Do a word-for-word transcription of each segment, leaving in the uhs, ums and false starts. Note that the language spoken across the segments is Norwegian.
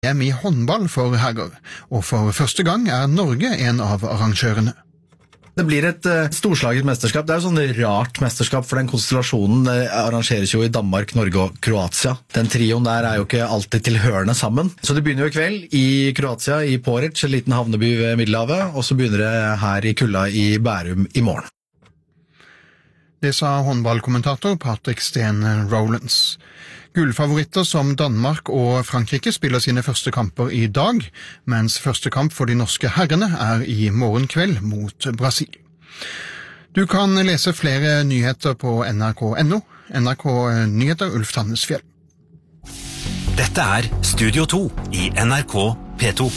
E M i håndball for herrer, og for første gang er Norge en av arrangørene. Det blir et uh, storslaget mesterskap. Det er jo sånn rart mesterskap, for den konstellasjonen uh, arrangeres jo i Danmark, Norge og Kroatia. Den trioen der er jo ikke alltid tilhørende sammen. Så det begynner jo i kveld i Kroatia, i Porridge, en liten havneby ved Middelhavet, og så begynner det her i kulda i Bærum i morgen. Det sa håndballkommentator Patrick Steen Rowlands. Gullfavoritter som Danmark og Frankrike spiller sine første kamper i dag, mens første kamp for de norske herrene er i morgen kveld mot Brasil. Du kan lese flere nyheter på N R K punktum N O. N R K Nyheter, Ulf Tannesfjell. Dette er Studio to i N R K P to.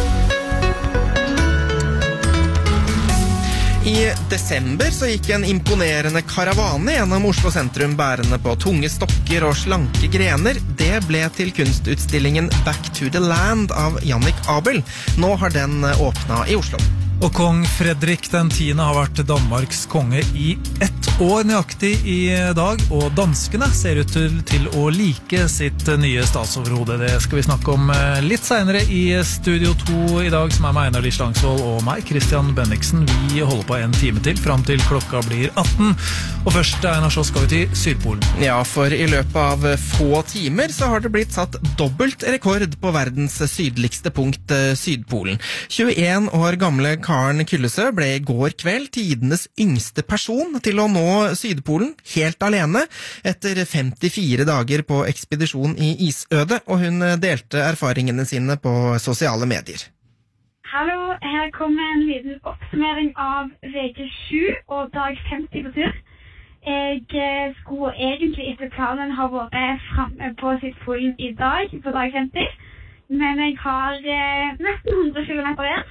I desember så gikk en imponerende karavane gjennom Oslo sentrum bærende på tunge stokker og slanke grener. Det ble til kunstutstillingen Back to the Land av Jannik Abel. Nå har den åpnet i Oslo. Og kong Fredrik den tiende har vært Danmarks konge i ett år nøyaktig i dag, og danskene ser ut til, til å like sitt nye statsoverhode. Det skal vi snakke om litt senere i Studio to i dag, som er meg, Einar Lie Slangsvold, og meg, Christian Bendiksen. Vi holder på en time til, frem til klokka blir atten. Og først, Einar, så skal vi til Sydpolen. Ja, for i løpet av få timer så har det blitt satt dobbelt rekord på verdens sydligste punkt, Sydpolen. tjueen år gamle Karen Kyllesø ble i går kveld tidenes yngste person til å nå Sydpolen helt alene etter femtifire dager på ekspedisjon i isødet, og hun delte erfaringene sine på sosiale medier. Hallo, her kommer en liten oppsummering av veke sju og dag femti på tur. Jeg skulle egentlig etter planen ha vært fremme på Sydpolen i dag, på dag femti, men jeg har nesten hundre kilometer igjen.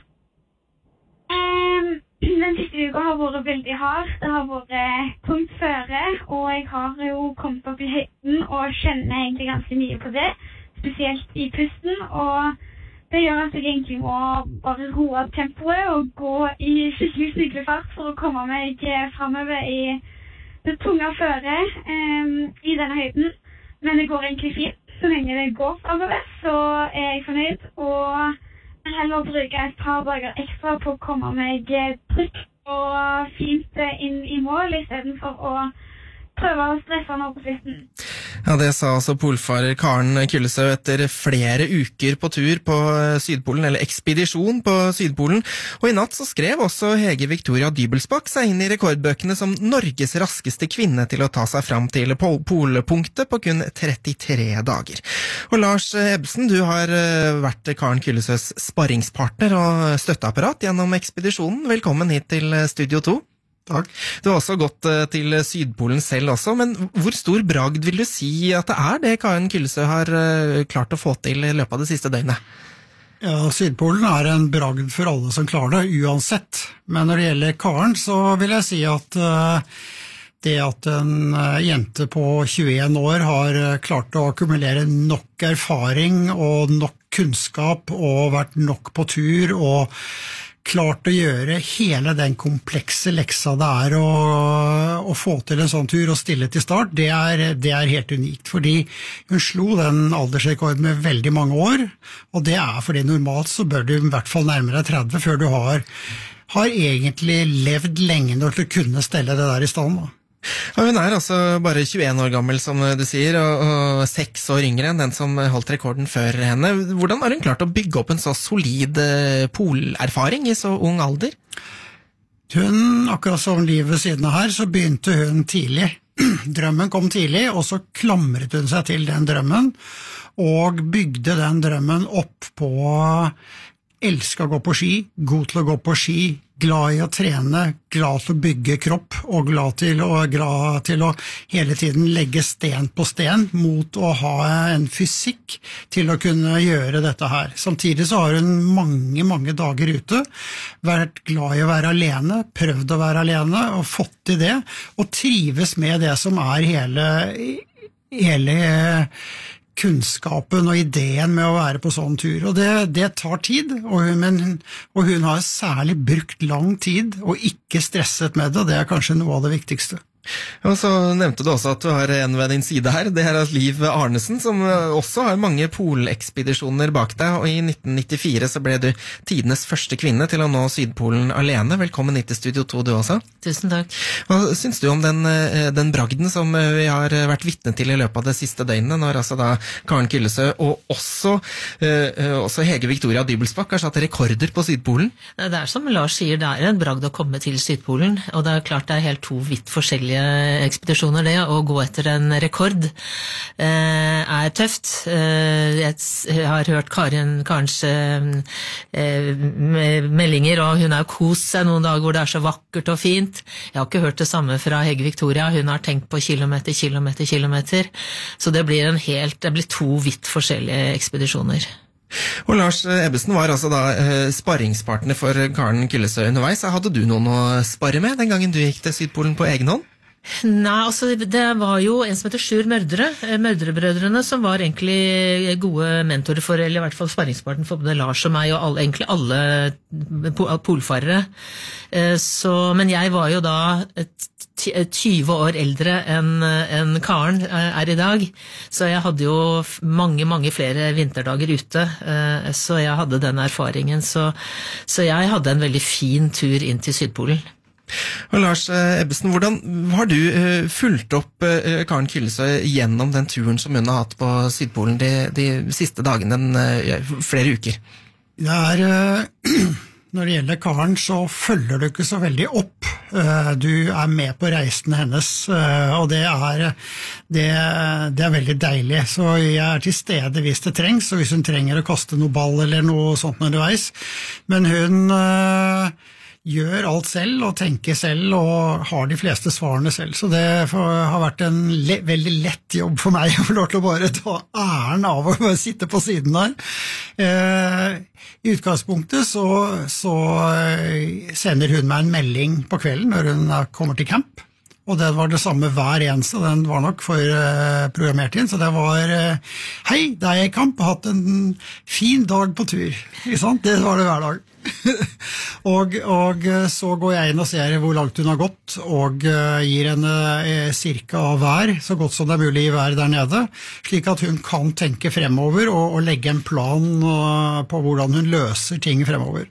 Um, den siste uka har vært veldig hard. Det har vært tungt føre, og jeg har jo kommet opp i høyden og kjenner egentlig ganske mye på det, spesielt i pusten, og det gjør at jeg egentlig må bare roe tempoet og gå i skikkelig sniglefart for å komme meg fremover i det tunge føre um, i denne høyden. Men det går egentlig fint. Så lenge det går fremover, så er jeg fornøyd, og heller bruke et par dager ekstra på å komme meg trygt og fint inn i mål, i stedet for å prøve å stresse nå på slutten. Ja, det sa altså polfarer Karen Kyllesø etter flere uker på tur på Sydpolen, eller ekspedisjon på Sydpolen. Og i natt så skrev også Hege Victoria Dybelsbakk seg inn i rekordbøkene som Norges raskeste kvinne til å ta seg fram til pol polpunktet på kun trettitre dager. Og Lars Ebbesen, du har vært Karen Kyllesøs sparringspartner og støtteapparat gjennom ekspedisjonen. Velkommen hit til Studio to. Takk. Du har også gått til Sydpolen selv også, men hvor stor bragd vil du si at det er det Karen Kyllesø har klart å få til i løpet av det siste døgnet? Ja, Sydpolen er en bragd for alle som klarer det, uansett. Men når det gjelder Karen, så vil jeg si at uh, det at en uh, jente på tjueen år har uh, klart å akkumulere nok erfaring og nok kunnskap og vært nok på tur og klart å gjøre hele den komplekse leksa det er å, å få til en sånn tur og stille til start, det er, det er helt unikt, fordi hun slo den aldersrekord med veldig mange år, og det er fordi normalt så bør du i hvert fall nærmere tretti før du har, har egentlig levd lenge nok til å kunne stelle det der i stand. Da. Ja, hun er altså bare tjueen år gammel, som du sier, og, og seks år yngre enn den som holdt rekorden før henne. Hvordan har hun klart å bygge opp en så solid polerfaring i så ung alder? Hun, akkurat som livet siden her, så begynte hun tidlig. Drømmen kom tidlig, og så klamret hun seg til den drømmen, og bygde den drømmen opp på elsker å gå på ski, god til å gå på ski, glad i å trene, glad til å bygge kropp, og glad til å, glad til å hele tiden legge sten på sten mot å ha en fysikk til å kunne gjøre dette her. Samtidig så har hun mange, mange dager ute, vært glad i å være alene, prøvd å være alene, og fått til det, og trives med det som er hele, hele kunnskapen og ideen med å være på sånn tur, og det, det tar tid, og hun, men, og hun har særlig brukt lang tid og ikke stresset med det, og det er kanskje noe av det viktigste. Og så nevnte du også at du har en ved din side her, det er Liv Arnesen, som også har mange polekspedisjoner bak deg, og i nitten nittifire så ble du tidenes første kvinne til å nå Sydpolen alene. Velkommen hit til Studio to du også. Tusen takk. Hva syns du om den, den bragden som vi har vært vitne til i løpet av det siste døgnet, når altså da Karen Kyllesø og også, eh, også Hege Victoria Dybelsbakk har satt rekorder på Sydpolen? Det er som Lars sier, det er en bragd å komme til Sydpolen, og det er klart det er helt to vidt forskjellige ekspedisjoner det, å gå etter en rekord eh, er tøft. Eh, jeg har hørt Karen, Karens eh, meldinger, og hun har kost seg noen dager hvor det er så vakkert og fint. Jeg har ikke hørt det samme fra Hege Victoria, hun har tenkt på kilometer, kilometer, kilometer, så det blir en helt, det blir to vidt forskjellige ekspedisjoner. Og Lars Ebbesen var altså da eh, sparringspartner for Karen Kyllesø underveis. Hadde du noen å sparre med den gangen du gikk til Sydpolen på egen hånd? Nei, altså det var jo en som heter Sjur Mørdre, Mørdrebrødrene, som var egentlig gode mentorer for, eller i hvert fall sparringspartner for både Lars og meg, og alle, egentlig alle polfarere. Så, men jeg var jo da tyve år eldre enn en Karen er i dag, så jeg hadde jo mange, mange flere vinterdager ute, så jeg hadde den erfaringen, så, så jeg hadde en veldig fin tur inn til Sydpolen. Og Lars Ebbesen, hvordan har du uh, fulgt opp uh, Karen Kyllesø gjennom den turen som hun har hatt på Sydpolen de, de siste dagene, uh, flere uker? Det er, uh, når det gjelder Karen, så følger du ikke så veldig opp. Uh, du er med på reisen hennes, uh, og det er, det, det er veldig deilig. Så jeg er til stede hvis det trengs, og hvis hun trenger å kaste noe ball eller noe sånt underveis. Men hun... Uh, gjør alt selv og tenker selv og har de fleste svarene selv, så det har vært en le veldig lett jobb for meg å få lov til å bare ta æren av å bare sitte på siden der. Eh, I utgangspunktet så, så sender hun meg en melding på kvelden når hun kommer til camp, og det var det samme hver eneste, den var nok for uh, programmert inn, så det var uh, hei, det er jeg i camp, har hatt en fin dag på tur, ikke sant? Det var det hver dag. og, og så går jeg inn og ser hvor langt hun har gått, og uh, gir henne uh, cirka av hver, så godt som det er mulig i hver der nede, slik at hun kan tenke fremover og, og legge en plan uh, på hvordan hun løser ting fremover.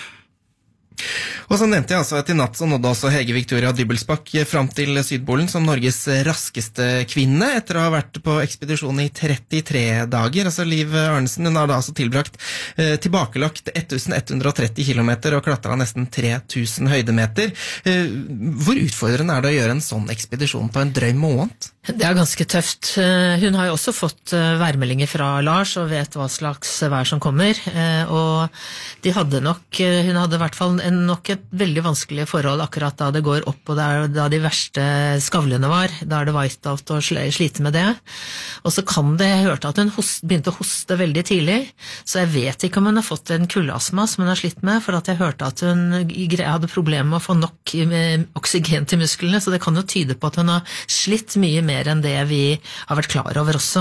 Og så nevnte jeg altså at i natt så nådde også Hege Victoria Dybelsbakk fram til Sydpolen som Norges raskeste kvinne, etter å ha vært på ekspedisjon i trettitre dager. Altså Liv Arnesen, hun har da altså tilbrakt eh, tilbakelagt elleven hundre tretti kilometer og klatret nesten tre tusen høydemeter. Eh, hvor utfordrende er det å gjøre en sånn ekspedisjon på en drøy måned? Det er ganske tøft. Hun har jo også fått værmeldinger fra Lars og vet hva slags vær som kommer, og de hadde nok, hun hadde i hvert fall en, nok et veldig vanskelig forhold akkurat da det går opp, og der, da de verste skavlene var, da er det whiteout å slite med det. Og så kan det, jeg hørte at hun host, begynte å hoste veldig tidlig, så jeg vet ikke om hun har fått en kuldastma som hun har slitt med, for at jeg hørte at hun hadde problemer med å få nok oksygen til musklene, så det kan jo tyde på at hun har slitt mye mer enn det vi har vært klar over også.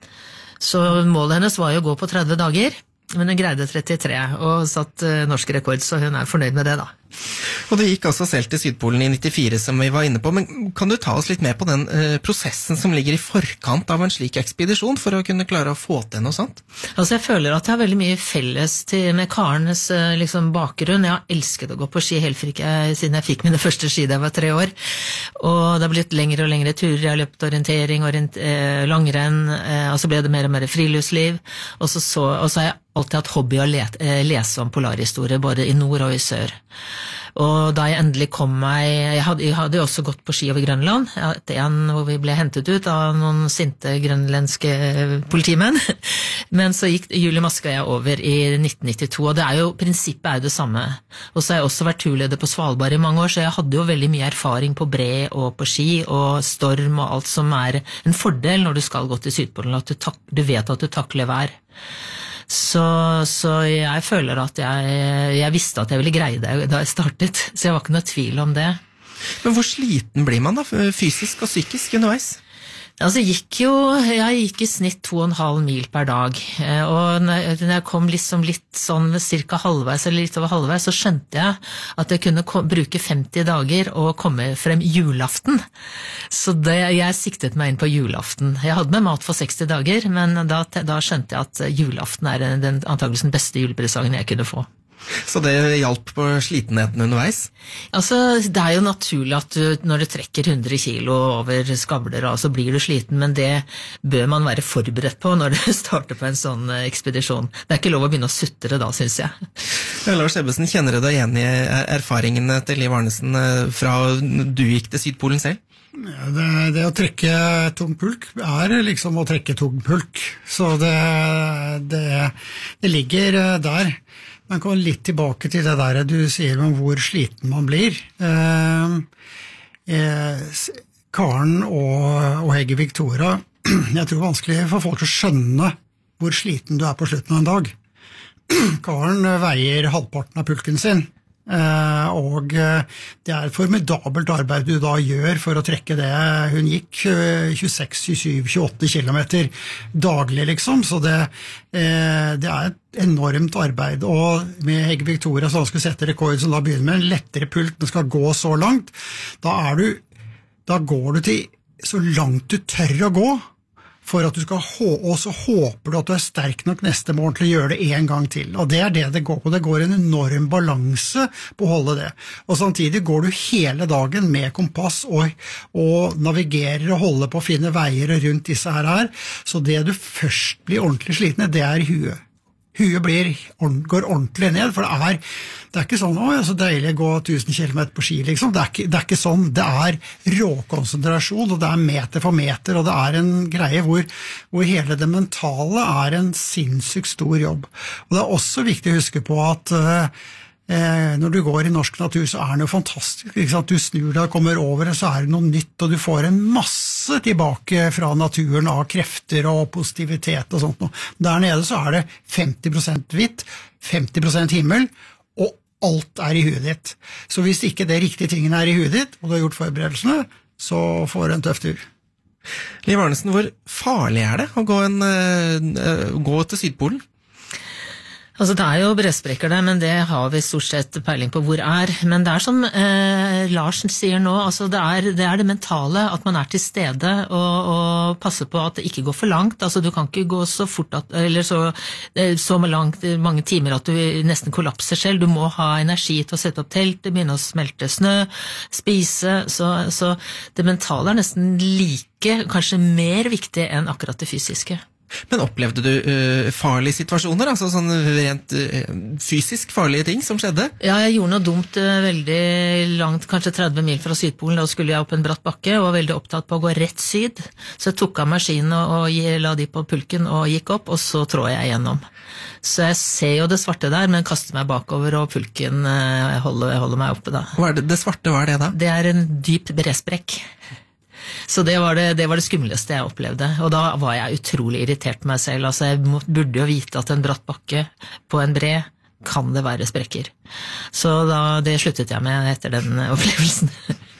Så målet hennes var jo å gå på tretti dager, men hun greide trettitre og satt norsk rekord, så hun er fornøyd med det da. Og det gikk altså selv til Sydpolen i nittifire som vi var inne på, men kan du ta oss litt med på den eh, prosessen som ligger i forkant av en slik ekspedisjon for å kunne klare å få til noe sånt? Altså jeg føler at jeg har veldig mye felles til, med Karens eh, liksom, bakgrunn. Jeg har elsket å gå på ski helt fra jeg, siden jeg fikk mine første ski da jeg var tre år, og det har blitt lengre og lengre turer. Jeg har løpt orientering, orient, eh, langrenn, eh, og så ble det mer og mer friluftsliv, og så, så, og så har jeg alltid hatt hobby å let, eh, lese om polarhistorie, både i nord og i sør. Og da jeg endelig kom meg, jeg hadde, jeg hadde jo også gått på ski over Grønland, etter en hvor vi ble hentet ut av noen sinte grønlandske politimenn, men så gikk Julie Maske og jeg over i nitten nittito, og det er jo, prinsippet er jo det samme. Og så har jeg også vært turleder på Svalbard i mange år, så jeg hadde jo veldig mye erfaring på bre og på ski og storm og alt som er en fordel når du skal gå til Sydpolen, at du, tak, du vet at du takler vær. Så, så jeg føler at jeg, jeg visste at jeg ville greie det da jeg startet, så jeg var ikke noe tvil om det. Men hvor sliten blir man da, fysisk og psykisk underveis? Altså, gikk jo, jeg gikk i snitt to og en halv mil per dag, og når jeg kom liksom litt sånn cirka halvveis, eller litt over halvveis, så skjønte jeg at jeg kunne kom, bruke femti dager og komme frem julaften. Så det, jeg siktet meg inn på julaften. Jeg hadde med mat for seksti dager, men da, da skjønte jeg at julaften er den, antageligvis den beste julepresangen jeg kunne få. Så det hjalp på slitenheten underveis? Altså, det er jo naturlig at du, når du trekker hundre kilo over skavler, så blir du sliten, men det bør man være forberedt på når du starter på en sånn ekspedisjon. Det er ikke lov å begynne å sutre da, synes jeg. Ja, Lars Ebbesen, kjenner du deg igjen i erfaringene til Liv Arnesen fra du gikk til Sydpolen selv? Ja, det, det å trekke tung pulk er liksom å trekke tung pulk, så det, det, det ligger der. Man kommer litt tilbake til det der du sier om hvor sliten man blir. Eh, eh, Karen og, og Hege Victoria, jeg tror det er vanskelig for folk å skjønne hvor sliten du er på slutten av en dag. Karen veier halvparten av pulken sin, eh, og det er et formidabelt arbeid du da gjør for å trekke det. Hun gikk tjueseks, tjuesju, tjueåtte kilometer daglig liksom, så det, eh, det er et enormt arbeid, og med Hege Victoria som skulle sette rekord, som da begynner med en lettere pulk, den skal gå så langt, da er du, da går du til så langt du tør å gå, for at du skal, og så håper du at du er sterk nok neste morgen til å gjøre det en gang til, og det er det det går på. Det går en enorm balanse på å holde det, og samtidig går du hele dagen med kompass og, og navigerer og holder på å finne veier rundt disse her her, så det du først blir ordentlig sliten, det er huet. Huet blir, går ordentlig ned, for det er, det er ikke sånn, å, det er så deilig å gå tusen kilometer på ski, liksom. Det er, ikke, det er ikke sånn, det er råkonsentrasjon, og det er meter for meter, og det er en greie hvor, hvor hele det mentale er en sinnssykt stor jobb. Og det er også viktig å huske på at uh, Eh, når du går i norsk natur, så er det jo fantastisk, ikke sant? Du snur deg og kommer over, så er det noe nytt, og du får en masse tilbake fra naturen av krefter og positivitet og sånt. Der nede så er det femti prosent hvitt, femti prosent himmel, og alt er i huet ditt. Så hvis ikke det riktige tingen er i huet ditt, og du har gjort forberedelsene, så får du en tøff tur. Liv Arnesen, hvor farlig er det å gå, en, uh, gå til Sydpolen? Altså, det er jo bresprekker der, men det har vi stort sett peiling på hvor er. Men det er som eh, Larsen sier nå, altså det er, det er det mentale, at man er til stede og, og passer på at det ikke går for langt. Altså, du kan ikke gå så fort, at, eller så, så langt, mange timer at du nesten kollapser selv. Du må ha energi til å sette opp telt, begynne å smelte snø, spise, så, så det mentale er nesten like, kanskje mer viktig enn akkurat det fysiske. Men opplevde du uh, farlige situasjoner, altså sånn rent uh, fysisk farlige ting som skjedde? Ja, jeg gjorde noe dumt uh, veldig langt, kanskje tretti mil fra Sydpolen, da skulle jeg opp en bratt bakke, og var veldig opptatt på å gå rett syd, så jeg tok av maskinen og, og la de på pulken og gikk opp, og så trår jeg gjennom. Så jeg ser jo det svarte der, men kaster meg bakover, og pulken uh, holder, holder meg oppe da. Hva er det, det svarte, hva er det da? Det er en dyp bresprekk. Så det var det, det var det skumleste jeg opplevde, og da var jeg utrolig irritert på meg selv. Altså, jeg må, burde jo vite at en bratt bakke på en bre kan det være sprekker. Så da, det sluttet jeg med etter den opplevelsen.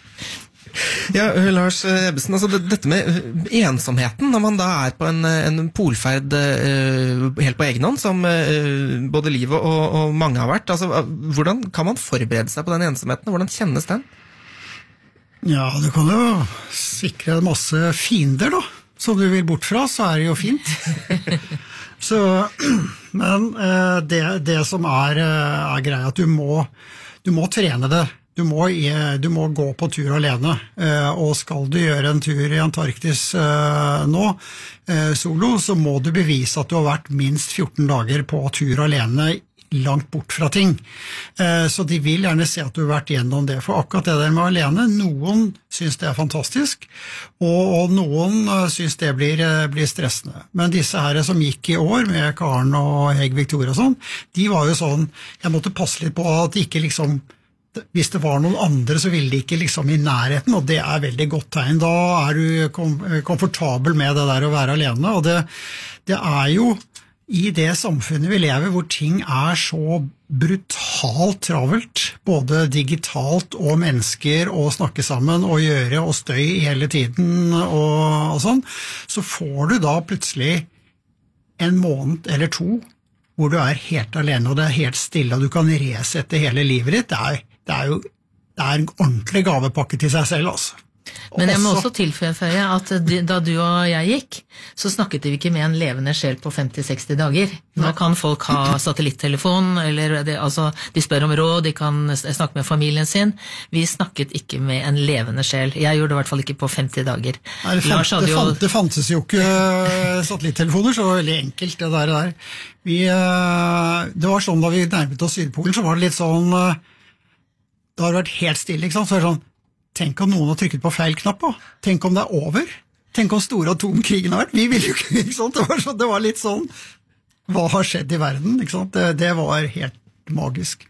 Ja, Lars Ebbesen, altså dette med ensomheten, når man da er på en, en polferd uh, helt på egen hånd, som uh, både Liv og, og mange har vært, altså, hvordan kan man forberede seg på den ensomheten, og hvordan kjennes den? Ja, du kan jo sikre masse fiender da, som du vil bort fra, så er det jo fint. Så, men eh, det, det som er, er greia, at du må, du må trene det. Du må, du må gå på tur alene, eh, og skal du gjøre en tur i Antarktis eh, nå, eh, solo, så må du bevise at du har vært minst fjorten dager på tur alene langt bort fra ting. Så de vil gjerne se at du har vært gjennom det, for akkurat det der med alene, noen synes det er fantastisk, og noen synes det blir, blir stressende. Men disse her som gikk i år, med Karen og Hege Victoria og sånn, de var jo sånn, jeg måtte passe litt på at ikke liksom, hvis det var noen andre, så ville de ikke liksom i nærheten, og det er veldig godt tegn. Da er du kom, komfortabel med det der å være alene, og det, det er jo i det samfunnet vi lever, hvor ting er så brutalt travelt, både digitalt og mennesker, og snakke sammen, og gjøre, og støy hele tiden, og, og sånn, så får du da plutselig en måned eller to, hvor du er helt alene, og det er helt stille, og du kan resette hele livet ditt. Det er, det er jo det er en ordentlig gavepakke til seg selv, altså. Men jeg må også tilføye at da du og jeg gikk, så snakket vi ikke med en levende sjel på femti til seksti dager. Nå kan folk ha satellittelefon, eller det, altså, de spør om råd, de kan snakke med familien sin. Vi snakket ikke med en levende sjel. Jeg gjorde det i hvert fall ikke på femti dager. Nei, det, fant, det, jo... fant, det fantes jo ikke satellittelefoner, så veldig enkelt det der. der. Vi, det var sånn da vi nærmet oss Sydpolen, så var det litt sånn, det har vært helt stille, ikke sant? Så var det sånn, tenk om noen har trykket på feil knapp, da. Tenk om det er over. Tenk om store atomkrigen har vært. Vi ville jo ikke, ikke sant? Det var, så, det var litt sånn, hva har skjedd i verden, ikke sant? Det, det var helt magisk.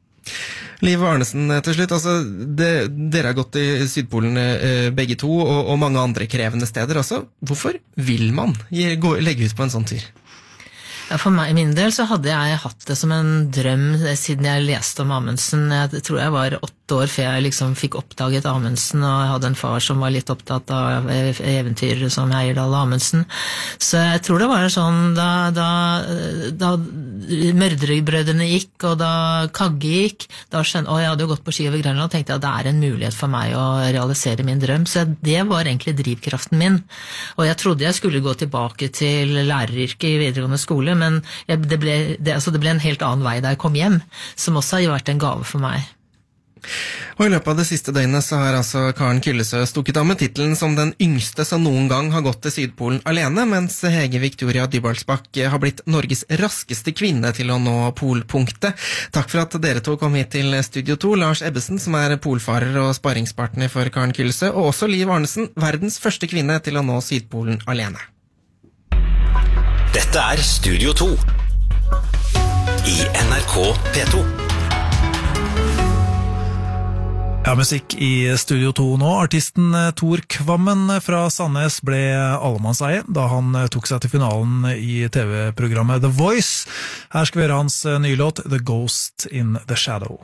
Liv Arnesen, til slutt, altså, det, dere har gått i Sydpolen eh, begge to, og, og mange andre krevende steder også. Hvorfor vil man gå, legge ut på en sånn tur? Ja, for meg, i min del, så hadde jeg hatt det som en drøm siden jeg leste om Amundsen. Jeg tror jeg var åtte år før jeg liksom fikk oppdaget Amundsen, og jeg hadde en far som var litt opptatt av eventyr som Heyerdahl og Amundsen. Så jeg tror det var sånn, da, da, da Mørdrebrødrene gikk, og da Kagge gikk, da skjønte, og jeg hadde jo gått på ski over Grønland, og tenkte jeg at det er en mulighet for meg å realisere min drøm. Så det var egentlig drivkraften min. Og jeg trodde jeg skulle gå tilbake til læreryrket i videregående skole, men jeg, det, ble, det, altså det ble en helt annen vei da jeg kom hjem, som også har vært en gave for meg. Og i løpet av det siste døgnet så har altså Karen Kyllesø stukket av med titlen som den yngste som noen gang har gått til Sydpolen alene, mens Hege Victoria Dybalsbakk har blitt Norges raskeste kvinne til å nå polpunktet. Takk for at dere to kom hit til Studio to, Lars Ebbesen, som er polfarer og sparringspartner for Karen Kyllesø, og også Liv Arnesen, verdens første kvinne til å nå Sydpolen alene. Dette er Studio to i N R K P to. Ja, musikk i Studio to nå. Artisten Tor Kvammen fra Sandnes ble allemannseie da han tok seg til finalen i T V-programmet The Voice. Her skal vi høre hans nye låt The Ghost in the Shadow.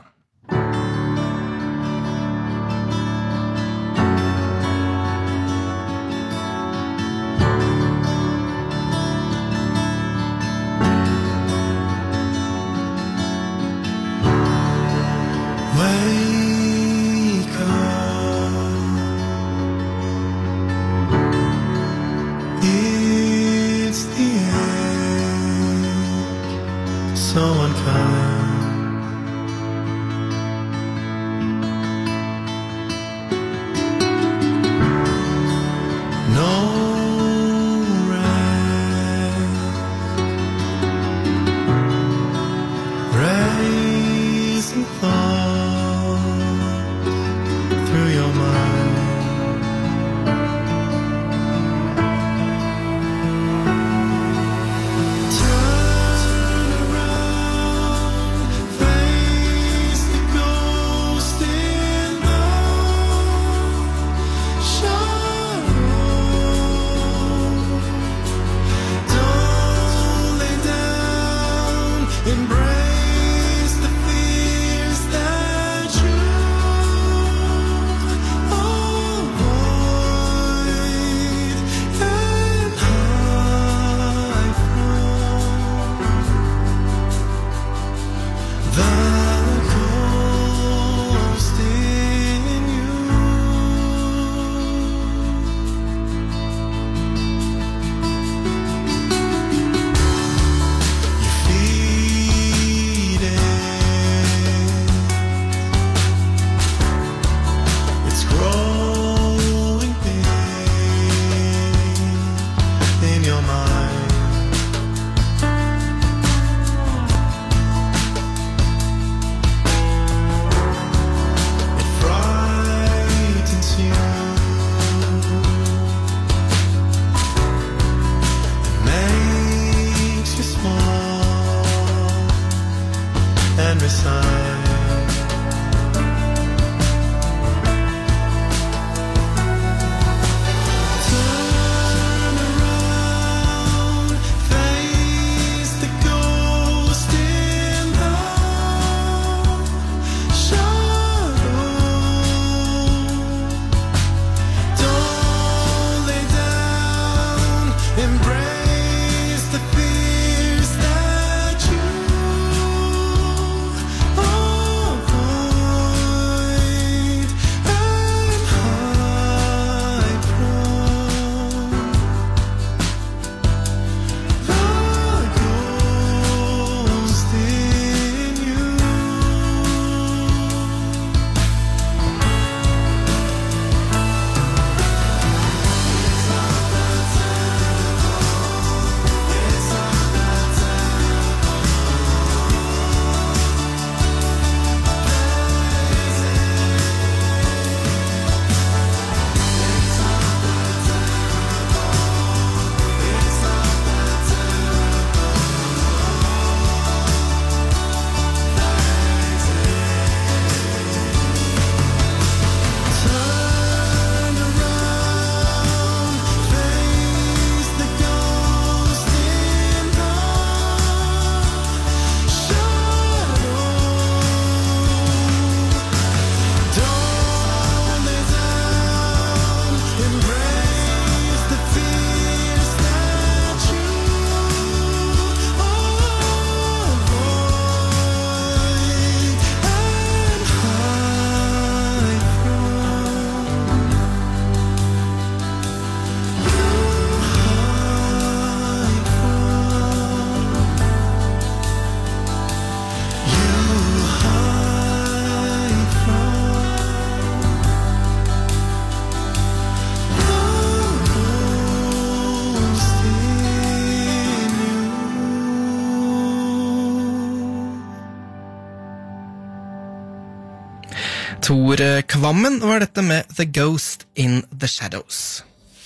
Tor Kvammen var dette med The Ghost in the Shadows.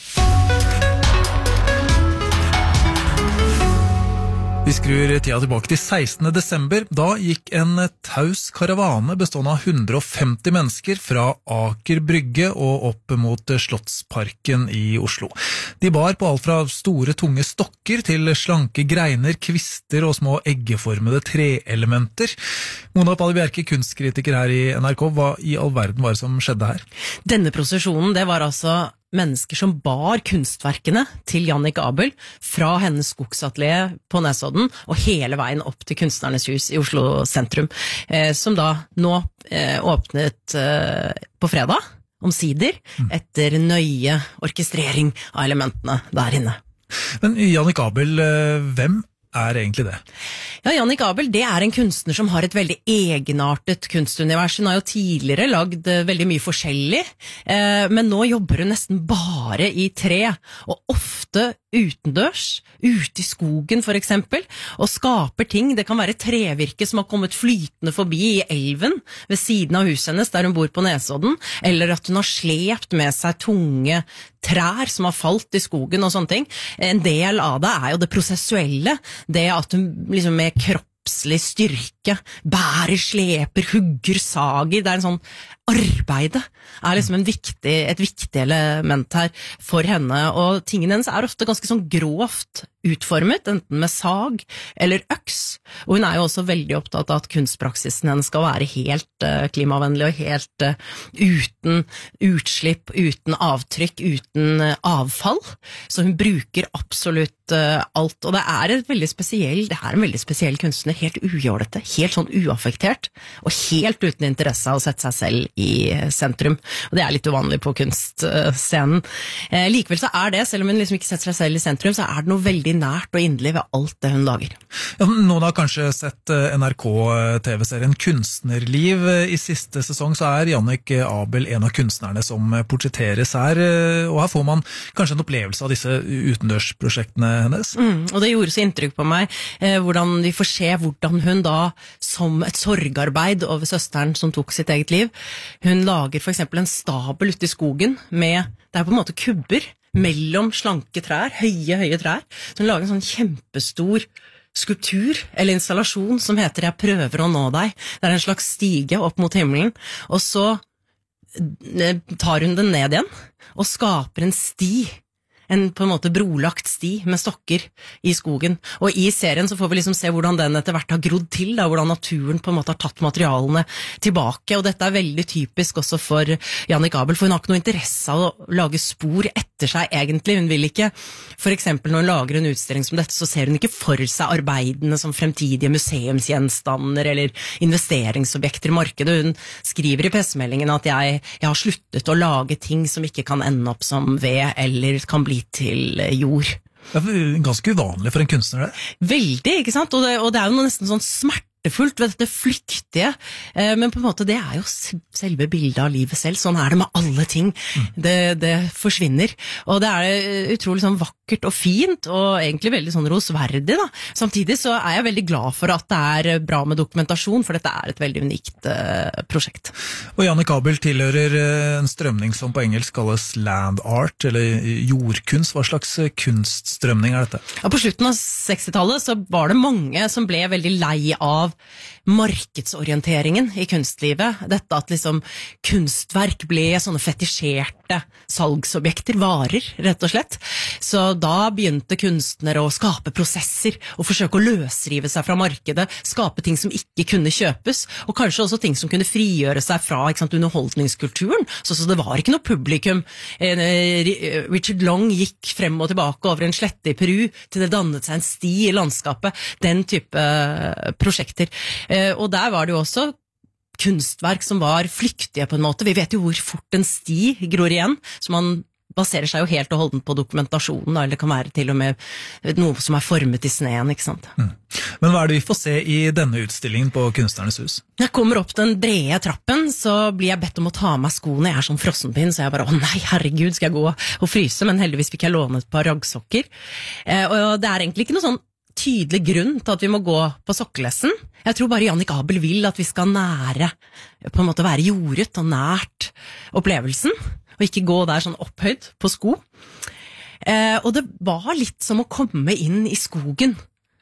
Vi skrur tida tilbake til sekstende desember. Da gikk en taus karavane bestående av hundre og femti mennesker fra Aker Brygge og opp mot Slottsparken i Oslo. De bar på alt fra store, tunge stokker til slanke greiner, kvister og små eggeformede treelementer. Mona Palle Bjerke, kunstkritiker her i N R K, hva i all verden var det som skjedde her? Denne prosesjonen, det var altså mennesker som bar kunstverkene til Jannik Abel fra hennes skogsatelier på Nesodden og hele veien opp til Kunstnernes hus i Oslo sentrum, eh, som da nå eh, åpnet eh, på fredag, omsider, etter nøye orkestrering av elementene der inne. Men Jannik Abel, eh, hvem er egentlig det? Ja, Jannik Abel, det er en kunstner som har et veldig egenartet kunstunivers. Hun har jo tidligere lagd veldig mye forskjellig, eh, men nå jobber hun nesten bare i tre, og ofte utendørs, ute i skogen for eksempel, og skaper ting. Det kan være trevirke som har kommet flytende forbi i elven ved siden av huset hennes der hun bor på Nesodden, eller at hun har slept med seg tunge trær som har falt i skogen og sånne ting. En del av det er jo det prosessuelle, det at hun liksom med kroppslig styrke bærer, sleper, hugger, sager. Det er en sånn arbeidet er liksom en viktig, et viktig element her for henne, og tingene hennes er ofte ganske sånn grovt utformet, enten med sag eller øks, og hun er jo også veldig opptatt av at kunstpraksisen hennes skal være helt uh, klimavennlig og helt uh, uten utslipp, uten avtrykk, uten uh, avfall, så hun bruker absolutt uh, alt, og det er et veldig spesiell, det er en veldig spesiell kunstner, helt ujålete, helt sånn uaffektert, og helt uten interesse av å sette seg selv i sentrum, og det er litt uvanlig på kunstscenen. Eh, likevel så er det, selv om hun liksom ikke setter seg selv i sentrum, så er det noe veldig nært og inderlig ved alt det hun lager. Ja, noen har kanskje sett N R K-T V-serien Kunstnerliv. I siste sesong så er Jannik Abel en av kunstnerne som portretteres her, og her får man kanskje en opplevelse av disse utendørsprosjektene hennes. Mm, og det gjorde så inntrykk på meg, eh, hvordan vi får se hvordan hun da, som et sorgarbeid over søsteren som tok sitt eget liv, hun lager for eksempel en stabel ute i skogen med, det er på en måte kubber mellom slanke trær, høye, høye trær, så hun lager en sånn kjempestor skulptur eller installasjon som heter Jeg prøver å nå deg. Det er en slags stige opp mot himmelen, og så tar hun den ned igjen og skaper en sti, en på en måte brolagt sti med stokker i skogen. Og i serien så får vi liksom se hvordan den etter hvert har grodd til, da, hvordan naturen på en måte har tatt materialene tilbake, og dette er veldig typisk også for Jannik Abel, for hun har ikke noe interesse av å lage spor etter seg egentlig. Hun vil ikke, for eksempel når hun lager en utstilling som dette, så ser hun ikke for seg arbeidene som fremtidige museumsgjenstander eller investeringsobjekter i markedet. Hun skriver i pressemeldingen at jeg, jeg har sluttet å lage ting som ikke kan ende opp som ved eller kan bli til jord. Det er ganske uvanlig for en kunstner det. Veldig, ikke sant? Og det, og det er jo noe nesten sånn smertefullt ved dette flyktige, eh, men på en måte det er jo selve bildet av livet selv. Sånn er det med alle ting. Mm. Det, det forsvinner. Og det er utrolig sånn vakkert og fint, og egentlig veldig sånn rosverdig da. Samtidig så er jeg veldig glad for at det er bra med dokumentasjon, for dette er et veldig unikt eh, prosjekt. Og Jannik Abel tilhører en strømning som på engelsk kalles land art, eller jordkunst. Hva slags kunststrømning er dette? Ja, på slutten av sekstitallet så var det mange som ble veldig lei av markedsorienteringen i kunstlivet. Dette at liksom kunstverk ble sånne fetisjerte salgsobjekter, varer, rett og slett. Så da begynte kunstnere å skape prosesser og forsøke å løsrive seg fra markedet, skape ting som ikke kunne kjøpes, og kanskje også ting som kunne frigjøre seg fra ikke sant, underholdningskulturen. Så, så det var ikke noe publikum. Richard Long gikk frem og tilbake over en slette i Peru til det dannet seg en sti i landskapet, den type prosjekter. Og der var det jo også kunstverk som var flyktige på en måte. Vi vet jo hvor fort en sti gror igjen, så man baserer seg jo helt og holdent på dokumentasjonen, eller det kan være til og med noe som er formet i sneen, ikke sant? Mm. Men hva er det vi får se i denne utstillingen på Kunstnernes hus? Når jeg kommer opp den brede trappen, så blir jeg bedt om å ta av meg skoene. Jeg er sånn frossenpinn, så jeg bare, å nei, herregud, skal jeg gå og fryse? Men heldigvis fikk jeg låne et par raggsokker. Eh, og det er egentlig ikke noe sånn tydelig grunn til at vi må gå på sokkelessen. Jeg tror bare Jannik Abel vil at vi skal nære, på en måte være jordet og nært opplevelsen, og ikke gå der sånn opphøyd på sko. Eh, og det var litt som å komme inn i skogen.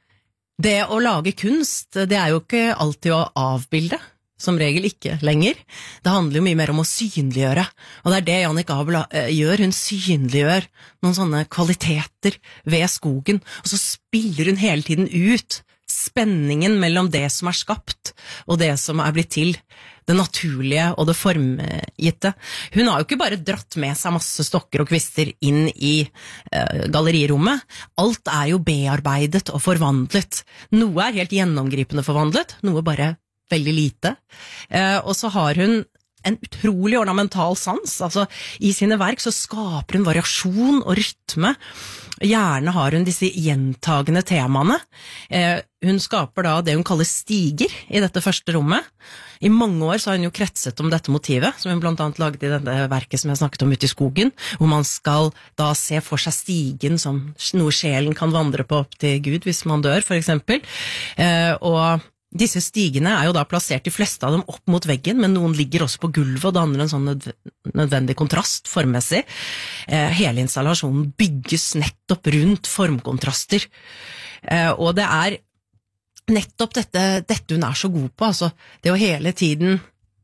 Det å lage kunst, det er jo ikke alltid å avbilde, som regel ikke lenger. Det handler jo mye mer om å synliggjøre, og det er det Jannik Abel gjør. Hun synliggjør noen sånne kvaliteter ved skogen, og så spiller hun hele tiden ut spenningen mellom det som er skapt og det som er blitt til, det naturlige og det formgitte. Hun har jo ikke bare dratt med seg masse stokker og kvister inn i eh, gallerirommet. Alt er jo bearbeidet og forvandlet. Noe er helt gjennomgripende forvandlet, noe bare veldig lite. Eh, og så har hun en utrolig ornamental sans. Altså, i sine verk så skaper hun variasjon og rytme. Gjerne har hun disse gjentagende temaene. Eh, hun skaper da det hun kaller stiger i dette første rommet. I mange år så har hun jo kretset om dette motivet, som hun blant annet lagde i dette verket som jeg snakket om ute i skogen, hvor man skal da se for seg stigen som noe sjelen kan vandre på opp til Gud hvis man dør, for eksempel. Eh, og disse stigene er jo da plassert, de fleste av dem opp mot veggen, men noen ligger også på gulvet og danner en sånn nødvendig kontrast formmessig. Eh, hele installasjonen bygges nettopp rundt formkontraster. Eh, og det er nettopp dette, dette hun er så god på, altså det å hele tiden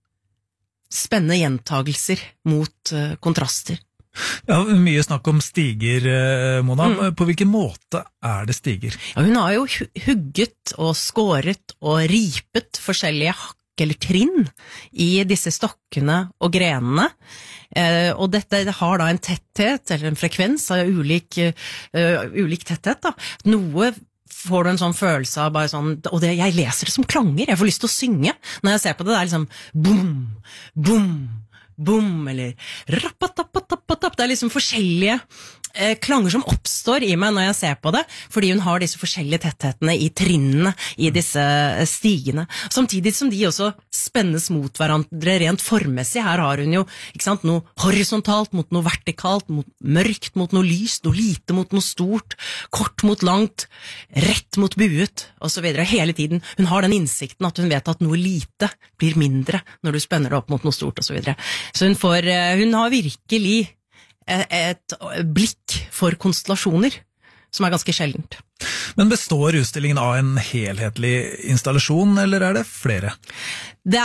spenne gjentagelser mot uh, kontraster. Ja, mye snakk om stiger, Mona. Mm. På hvilken måte er det stiger? Ja, hun har jo hugget og skåret og ripet forskjellige hakk eller trinn i disse stokkene og grenene. Eh, og dette det har da en tetthet, eller en frekvens av ulik, uh, ulik tetthet. Da. Noe får du en sånn følelse av bare sånn, og det, jeg leser det som klanger, jeg får lyst til å synge. Når jeg ser på det, det er liksom boom, boom, boom, eller rappatappatappatapp, det er liksom forskjellige eh, klanger som oppstår i meg når jeg ser på det, fordi hun har disse forskjellige tetthetene i trinnene, i disse stigene, samtidig som de også spennes mot hverandre rent formmessig. Her har hun jo, ikke sant, noe horisontalt mot noe vertikalt, mot mørkt mot noe lyst, noe lite mot noe stort, kort mot langt, rett mot buet, og så videre, hele tiden. Hun har den innsikten at hun vet at noe lite blir mindre når du spenner det opp mot noe stort, og så videre. Så hun får, hun har virkelig et blikk for konstellasjoner, som er ganske sjeldent. Men består utstillingen av en helhetlig installasjon, eller er det flere? Det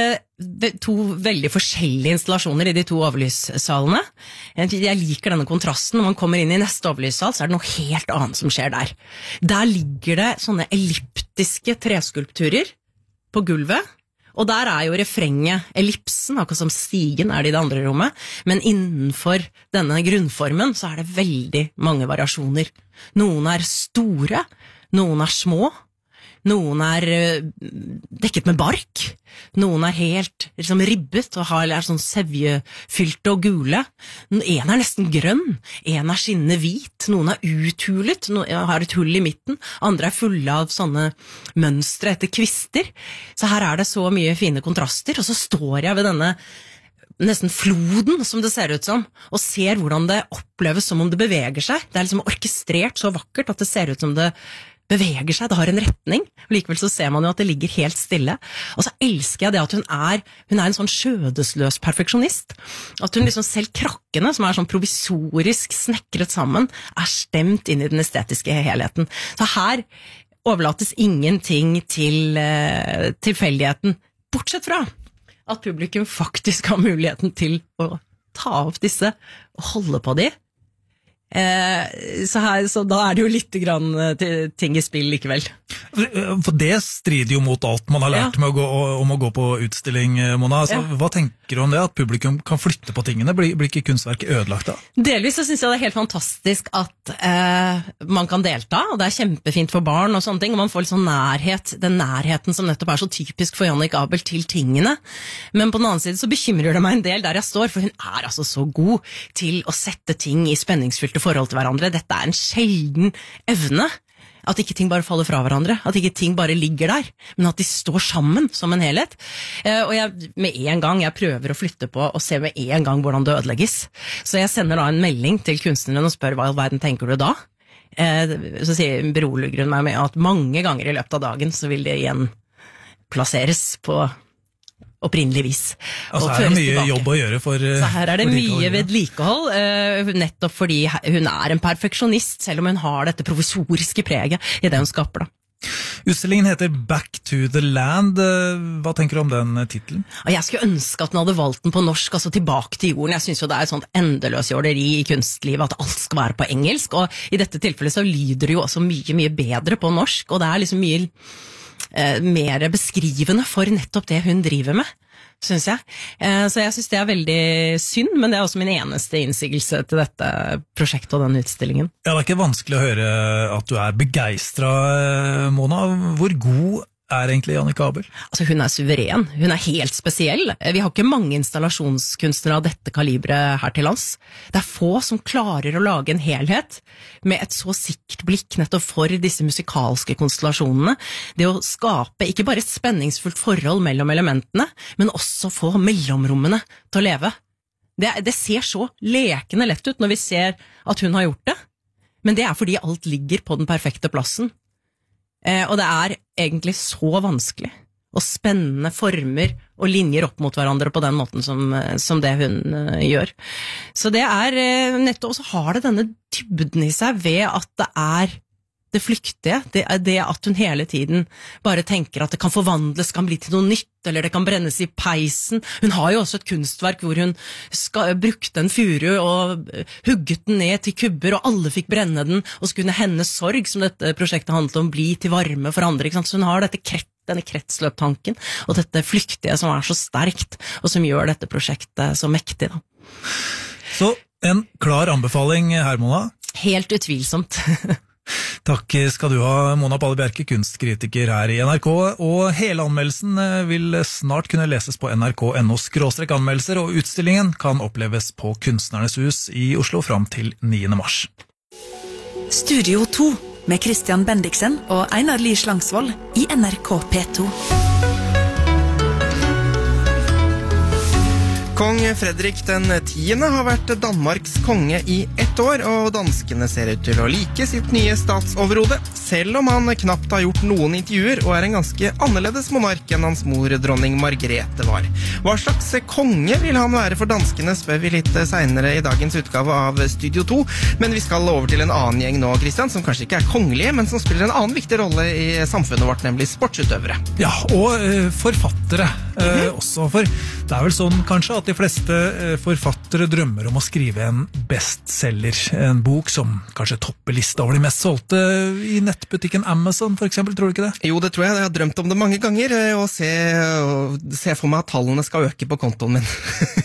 er to veldig forskjellige installasjoner i de to overlyssalene. Jeg liker denne kontrasten. Når man kommer inn i neste overlyssal, så er det noe helt annet som skjer der. Der ligger det sånne elliptiske treskulpturer på gulvet, og der er jo refrenget ellipsen, akkurat som stigen er det i det andre rommet, men innenfor denne grunnformen så er det veldig mange variasjoner. Noen er store, noen er små, noen er dekket med bark, noen er helt liksom, ribbet og har, er sånn sevjefylte og gule. En er nesten grønn, en er skinnende hvit, noen er uthulet, noen har et hull i midten, andre er fulle av sånne mønstre etter kvister. Så her er det så mye fine kontraster, og så står jeg ved denne nesten floden, som det ser ut som, og ser hvordan det oppleves som om det beveger seg. Det er liksom orkestrert så vakkert at det ser ut som det beveger seg, det har en retning, likevel så ser man jo at det ligger helt stille. Og så elsker jeg det at hun er, hun er en sånn skjødesløs perfeksjonist, at hun liksom selv krakkene, som er sånn provisorisk snekret sammen, er stemt inn i den estetiske helheten. Så her overlates ingenting til uh, tilfeldigheten, bortsett fra at publikum faktisk har muligheten til å ta opp disse og holde på de. Eh, så, her, så da er det jo litt grann ting i spill likevel. For det strider jo mot alt man har lært ja. med å gå, om å gå på utstilling, Mona. Altså, ja. Hva tenker du om det, at publikum kan flytte på tingene? Blir, blir ikke kunstverket ødelagt da? Delvis så synes jeg det er helt fantastisk at eh, man kan delta, og det er kjempefint for barn og sånne ting, og man får litt sånn nærhet, den nærheten som nettopp er så typisk for Jannik Abel til tingene. Men på den annen side så bekymrer det meg en del der jeg står, for hun er altså så god til å sette ting i spenningsfylte forhold til hverandre. Dette er en sjelden evne. At ikke ting bare faller fra hverandre, at ikke ting bare ligger der, men at de står sammen som en helhet. Eh, og jeg, med en gang jeg prøver å flytte på og se med en gang hvordan det ødelegges. Så jeg sender da en melding til kunstneren og spør hva i all verden tenker du da? eh, så sier beroliger hun meg med at mange ganger i løpet av dagen så vil det igjen plasseres på opprinnelig vis. Altså her er det mye tilbake. Jobb å gjøre for Så her er det mye vedlikehold, uh, nettopp fordi hun er en perfeksjonist, selv om hun har dette provisoriske preget i det hun skaper da. Utstillingen heter Back to the Land. Hva tenker du om den titelen? Jeg skulle ønske at den hadde valgt den på norsk, altså tilbake til jorden. Jeg synes jo det er et sånt endeløs jorderi i kunstlivet, at alt skal være på engelsk, og i dette tilfellet så lyder det jo også mye, mye bedre på norsk, og det er liksom mye eh, mer beskrivende for nettopp det hun driver med, synes jeg. Eh, så jeg synes det er veldig synd, men det er også min eneste innsigelse til dette prosjektet og den utstillingen. Ja, det er ikke vanskelig å høre at du er begeistret, Mona. Hvor god er egentlig Jannicke Abel? Altså, hun er suveren. Hun er helt spesiell. Vi har ikke mange installasjonskunstnere av dette kalibret her til lands. Det er få som klarer å lage en helhet med et så sikkert blikk nettopp for disse musikalske konstellasjonene. Det å skape ikke bare et spenningsfullt forhold mellom elementene, men også få mellomrommene til å leve. Det, det ser så lekende lett ut når vi ser at hun har gjort det, men det er fordi alt ligger på den perfekte plassen. Eh, og det er egentlig så vanskelig, og spennende former og linjer opp mot hverandre på den måten som, som det hun uh, gjør. Så det er uh, nettopp, og så har det denne dybden i seg ved at det er det flyktige, det er det at hun hele tiden bare tenker at det kan forvandles, kan bli til noe nytt, eller det kan brennes i peisen. Hun har jo også et kunstverk hvor hun skal, brukte en furu og hugget den ned til kubber, og alle fikk brenne den, og så kunne hennes sorg, som dette prosjektet handlet om, bli til varme for andre, ikke sant? Så hun har dette krett, denne kretsløptanken, og dette flyktige som er så sterkt, og som gjør dette prosjektet så mektig. Da. Så en klar anbefaling her, Mona? Helt utvilsomt. Takk skal du ha, Mona Palle Bjerke, kunstkritiker her i N R K, og hele anmeldelsen vil snart kunne leses på N R K punktum no skråstrek anmeldelser, og utstillingen kan oppleves på Kunstnernes hus i Oslo fram til niende mars. Studio to med Christian Bendiksen og Einar Lie Slangsvold i N R K P to. Kong Fredrik den tiende har vært Danmarks konge i ett år, og danskene ser ut til å like sitt nye statsoverhode, selv om han knapt har gjort noen intervjuer og er en ganske annerledes monark enn hans mor, dronning Margrethe, var. Hva slags konge vil han være for danskene, spør vi litt senere i dagens utgave av Studio to, men vi skal over til en annen gjeng nå, Christian, som kanskje ikke er kongelige, men som spiller en annen viktig rolle i samfunnet vårt, nemlig sportsutøvere. Ja, og uh, forfattere uh, mm-hmm. også, for det er vel sånn kanskje at de fleste forfattere drømmer om å skrive en bestseller, en bok som kanskje topper lista over de mest solgte i nettbutikken Amazon, for eksempel, tror du ikke det? Jo, det tror jeg. Jeg har drømt om det mange ganger, og se, og se for meg at tallene skal øke på kontoen min.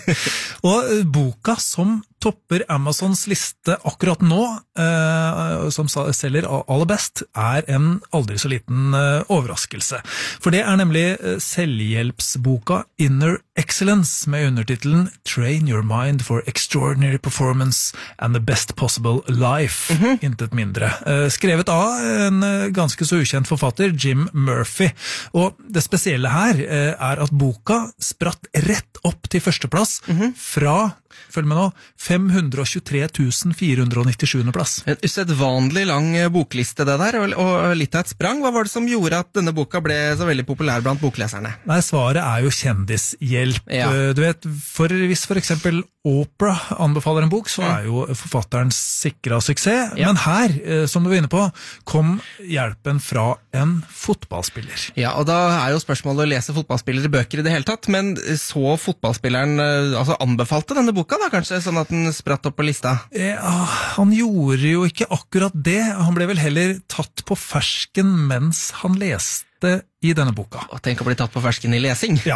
Og boka som topper Amazons liste akkurat nå, eh, som selger aller best, er en aldri så liten eh, overraskelse. For det er nemlig eh, selvhjelpsboka Inner Excellence, med undertitelen Train Your Mind for Extraordinary Performance and the Best Possible Life, mm-hmm. intet mindre. Eh, skrevet av en eh, ganske så ukjent forfatter, Jim Murphy. Og det spesielle her eh, er at boka spratt rett opp til førsteplass, mm-hmm. fra følg med nå, fem hundre og tjuetre tusen fire hundre og nittisju plass. En usedvanlig lang bokliste det der, og, og litt av et sprang. Hva var det som gjorde at denne boka ble så veldig populær blant bokleserne? Nei, svaret er jo kjendishjelp. Ja. Du vet, for, hvis for eksempel Oprah anbefaler en bok, så er jo forfatteren sikret suksess. Ja. Men her, som du var inne på, kom hjelpen fra en fotballspiller. Ja, og da er jo spørsmålet å lese fotballspillere bøker i det hele tatt, men så fotballspilleren altså anbefalte denne boka da, kanskje, sånn at den spratt opp på lista? Ja, han gjorde jo ikke akkurat det. Han ble vel heller tatt på fersken mens han leste i denne boka. Og tenk å bli tatt på fersken i lesing. Ja,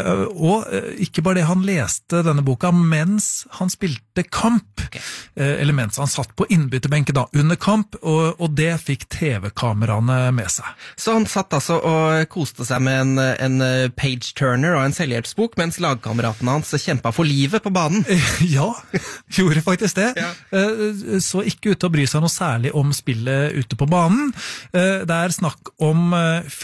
og ikke bare det, han leste denne boka mens han spilte kamp, okay. Eller mens han satt på innbytterbenken da, under kamp, og, og det fikk T V-kameraene med seg. Så han satt altså og koste seg med en, en page-turner og en selvhjelpsbok, mens lagkameratene hans kjempet for livet på banen. Ja, gjorde faktisk det. Ja. Så ikke ute å bry seg noe særlig om spillet ute på banen. Det er snakk om Philadelphia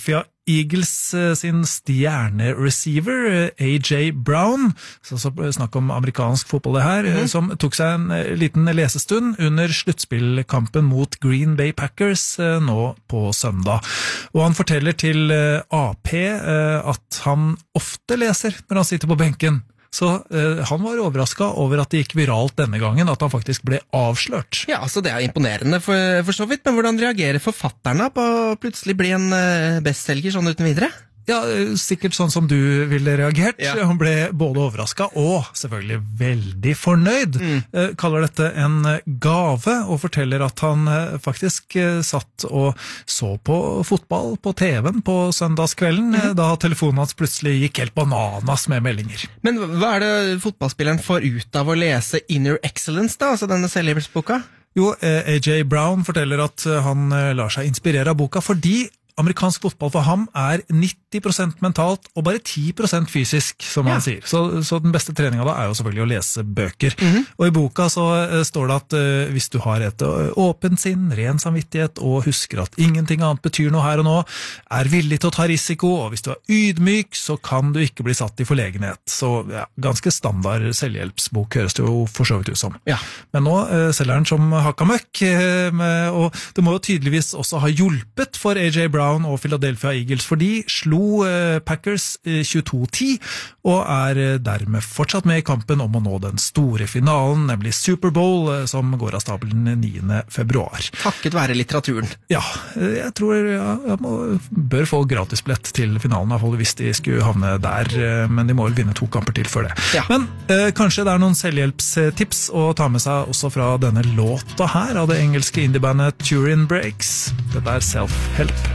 Philadelphia Eagles sin stjerne-receiver, A J Brown, så, så snakk om amerikansk fotball det her, mm. som tok seg en liten lesestund under sluttspillkampen mot Green Bay Packers nå på søndag. Og han forteller til A P at han ofte leser når han sitter på benken. Så eh, han var overrasket over at det gikk viralt denne gangen, at han faktisk ble avslørt. Ja, altså det er imponerende for, for så vidt, men hvordan reagerer forfatterne på å plutselig bli en uh, bestselger sånn uten videre? Ja, sikkert sånn som du ville reagert. Ja. Han ble både overrasket og selvfølgelig veldig fornøyd. Mm. Eh, kaller dette en gave og forteller at han eh, faktisk eh, satt og så på fotball på T V-en på søndagskvelden, mm. eh, da telefonen hans plutselig gikk helt bananas med meldinger. Men hva er det fotballspilleren får ut av å lese Inner Excellence da, altså denne selvhjelpsboka? Jo, eh, A J Brown forteller at han eh, lar seg inspirere av boka fordi amerikansk fotball for ham er nitti prosent mentalt og bare ti prosent fysisk, som han ja. sier. Så, så den beste treninga da er jo selvfølgelig å lese bøker. Mm-hmm. Og i boka så uh, står det at uh, hvis du har et uh, åpent sinn, ren samvittighet og husker at ingenting annet betyr noe her og nå, er villig til å ta risiko, og hvis du er ydmyk, så kan du ikke bli satt i forlegenhet. Så ja, ganske standard selvhjelpsbok høres det jo for så vidt ut som. Ja. Men nå uh, selger han som hakka møkk, uh, med, og det må jo tydeligvis også ha hjulpet for A J Brown og Philadelphia Eagles, for de slo eh, Packers eh, tjueto ti og er eh, dermed fortsatt med i kampen om å nå den store finalen, nemlig Superbowl, eh, som går av stabelen niende februar. Takket være litteraturen. Ja, eh, jeg tror ja, jeg må, bør få gratisbillett til finalen, i hvert fall hvis de skulle havne der, eh, men de må vel vinne to kamper til før det. Ja. Men eh, kanskje det er noen selvhjelpstips å ta med seg også fra denne låta her, av det engelske indiebandet Turin Breaks. Dette er Self-Help.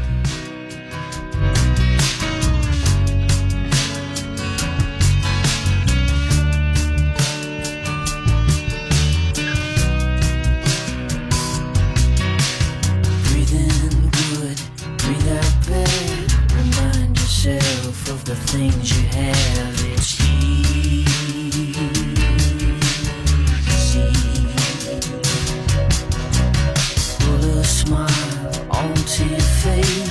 The things you have, it's easy. Put a smile onto your face.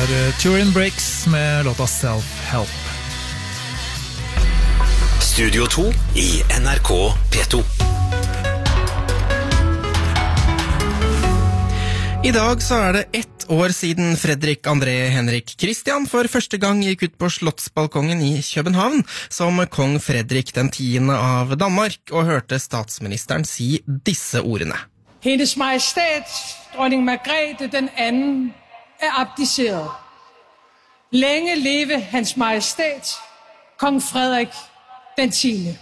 var Turin Breaks med låta Self-Help. Studio to i N R K P to. I dag så er det ett år siden Fredrik André Henrik Christian for første gang gikk ut på Slottsbalkongen i København som kong Fredrik den tiende av Danmark og hørte statsministeren si disse ordene. Hendes Majestet, dronning Margrethe den anden, er abdiceret. Længe leve Hans Majestet, kong Frederik den tiende.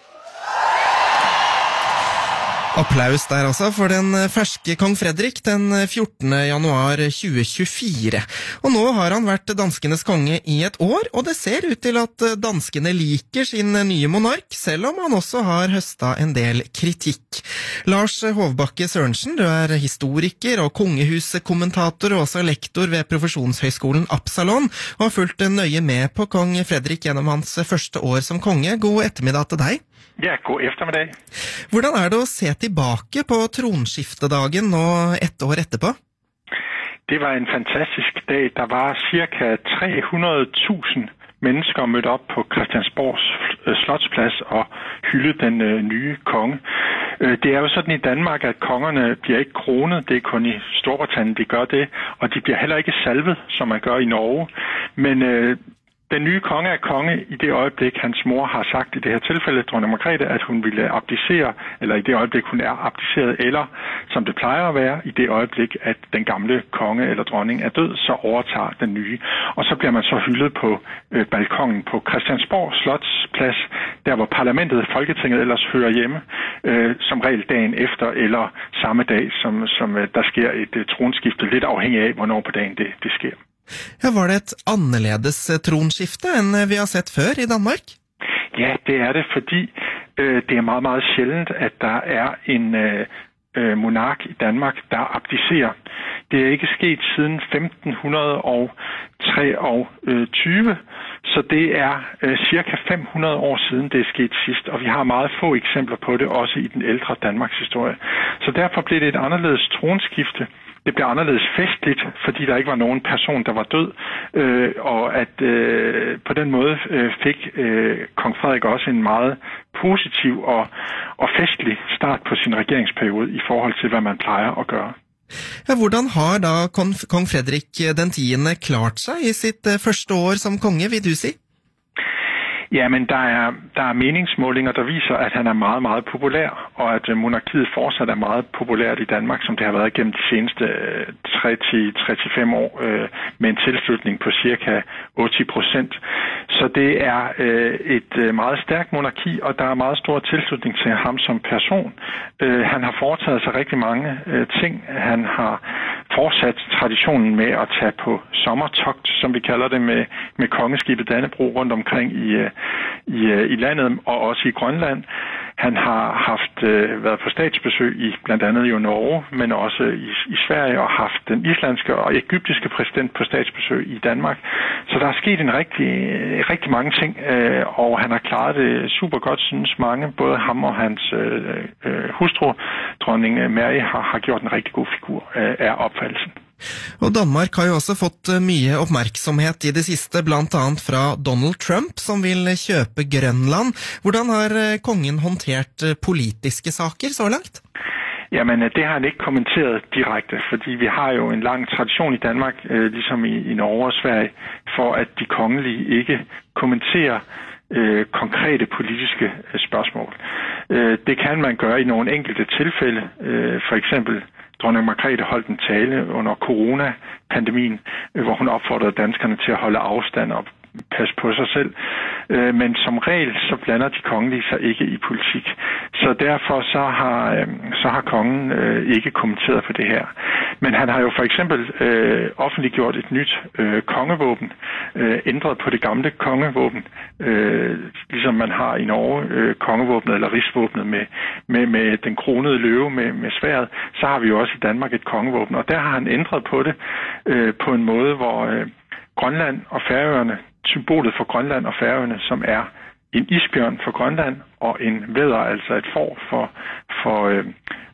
Applaus der altså for den ferske kong Fredrik den fjortende januar tjue tjuefire. Og nå har han vært danskenes konge i et år, og det ser ut til at danskene liker sin nye monark, selv om han også har høstet en del kritikk. Lars Hovbakke Sørensen, du er historiker og kongehuskommentator og også lektor ved profesjonshøyskolen Absalon, og har fulgt nøye med på kong Fredrik gjennom hans første år som konge. God ettermiddag til deg. Ja, god eftermiddag. Hvordan er det å se tilbake på tronskiftedagen nå ett år etterpå? Det var en fantastisk dag. Der var cirka tre hundrede tusind mennesker mødt op på Christiansborgs slotsplads og hyldede den øh, nye konge. Det er jo sådan i Danmark, at kongerne bliver ikke kronet. Det er kun i Storbritannien, de gør det. Og de bliver heller ikke salvet, som man gør i Norge. Men øh, den nye konge er konge i det øjeblik, hans mor har sagt i det her tilfælde, dronning Margrethe, at hun ville abdicere, eller i det øjeblik, hun er abdiceret, eller som det plejer at være, i det øjeblik, at den gamle konge eller dronning er død, så overtager den nye. Og så bliver man så hyldet på øh, balkongen på Christiansborg Slotsplads, der hvor parlamentet, Folketinget ellers hører hjemme, øh, som regel dagen efter, eller samme dag, som, som øh, der sker et øh, tronskifte, lidt afhængig af, hvornår på dagen det, det sker. Ja, var det et annerledes tronskifte enn vi har sett før i Danmark? Ja, det er det, fordi øh, det er meget, meget sjældent, at der er en øh, monark i Danmark, der abdicerer. Det er ikke sket siden femten treogtyve, så det er øh, cirka fem hundrede år siden, det er sket sidst, og vi har meget få eksempler på det, også i den ældre Danmarks historie. Så derfor blev det et anderledes tronskifte. Det blev anderledes festligt, fordi der ikke var nogen person, der var død, øh, og at øh, på den måde øh, fik øh, kong Frederik også en meget positiv og, og festlig start på sin regeringsperiode i forhold til, hvad man plejer at gøre. Ja, hvordan har da kong Frederik den tiende klart sig i sit første år som konge, vil du sige? Ja, men der er, der er meningsmålinger, der viser, at han er meget, meget populær, og at monarkiet fortsat er meget populært i Danmark, som det har været gennem de seneste tredive til tredive-fem år, øh, med en tilslutning på cirka otte procent. Så det er øh, et meget stærkt monarki, og der er meget stor tilslutning til ham som person. Øh, han har foretaget sig rigtig mange øh, ting. Han har fortsat traditionen med at tage på sommertogt, som vi kalder det, med, med kongeskibet Dannebro rundt omkring i øh, I, i landet og også i Grønland. Han har haft øh, været på statsbesøg i blandt andet jo Norge, men også i, i Sverige, og haft den islandske og egyptiske præsident på statsbesøg i Danmark. Så der er sket en rigtig, rigtig mange ting, øh, og han har klaret det super godt, synes mange. Både ham og hans øh, øh, hustru, dronning Mary, har, har gjort en rigtig god figur øh, af opfattelsen. Og Danmark har jo også fått mye oppmerksomhet i det siste, blant annet fra Donald Trump, som vil kjøpe Grønland. Hvordan har kongen håndtert politiske saker så langt? Jamen, det har han ikke kommenteret direkte, fordi vi har jo en lang tradition i Danmark, øh, ligesom i, i Norge og Sverige, for at de kongelige ikke kommenterer øh, konkrete politiske øh, spørgsmål. Øh, det kan man gøre i nogle enkelte tilfælde, øh, for eksempel dronning Margrethe holdt en tale under coronapandemien, hvor hun opfordrede danskerne til at holde afstand og passe på sig selv. Men som regel så blander de kongelige sig ikke i politik. Så derfor så har, så har kongen ikke kommenteret på det her. Men han har jo for eksempel øh, offentliggjort et nyt øh, kongevåben, øh, ændret på det gamle kongevåben, øh, ligesom man har i Norge øh, kongevåbnet eller rigsvåbnet med, med, med den kronede løve med, med sværdet, så har vi jo også i Danmark et kongevåben. Og der har han ændret på det øh, på en måde, hvor øh, Grønland og Færøerne, symbolet for Grønland og Færøerne, som er en isbjørn for Grønland og en vædder, altså et får for, for, øh,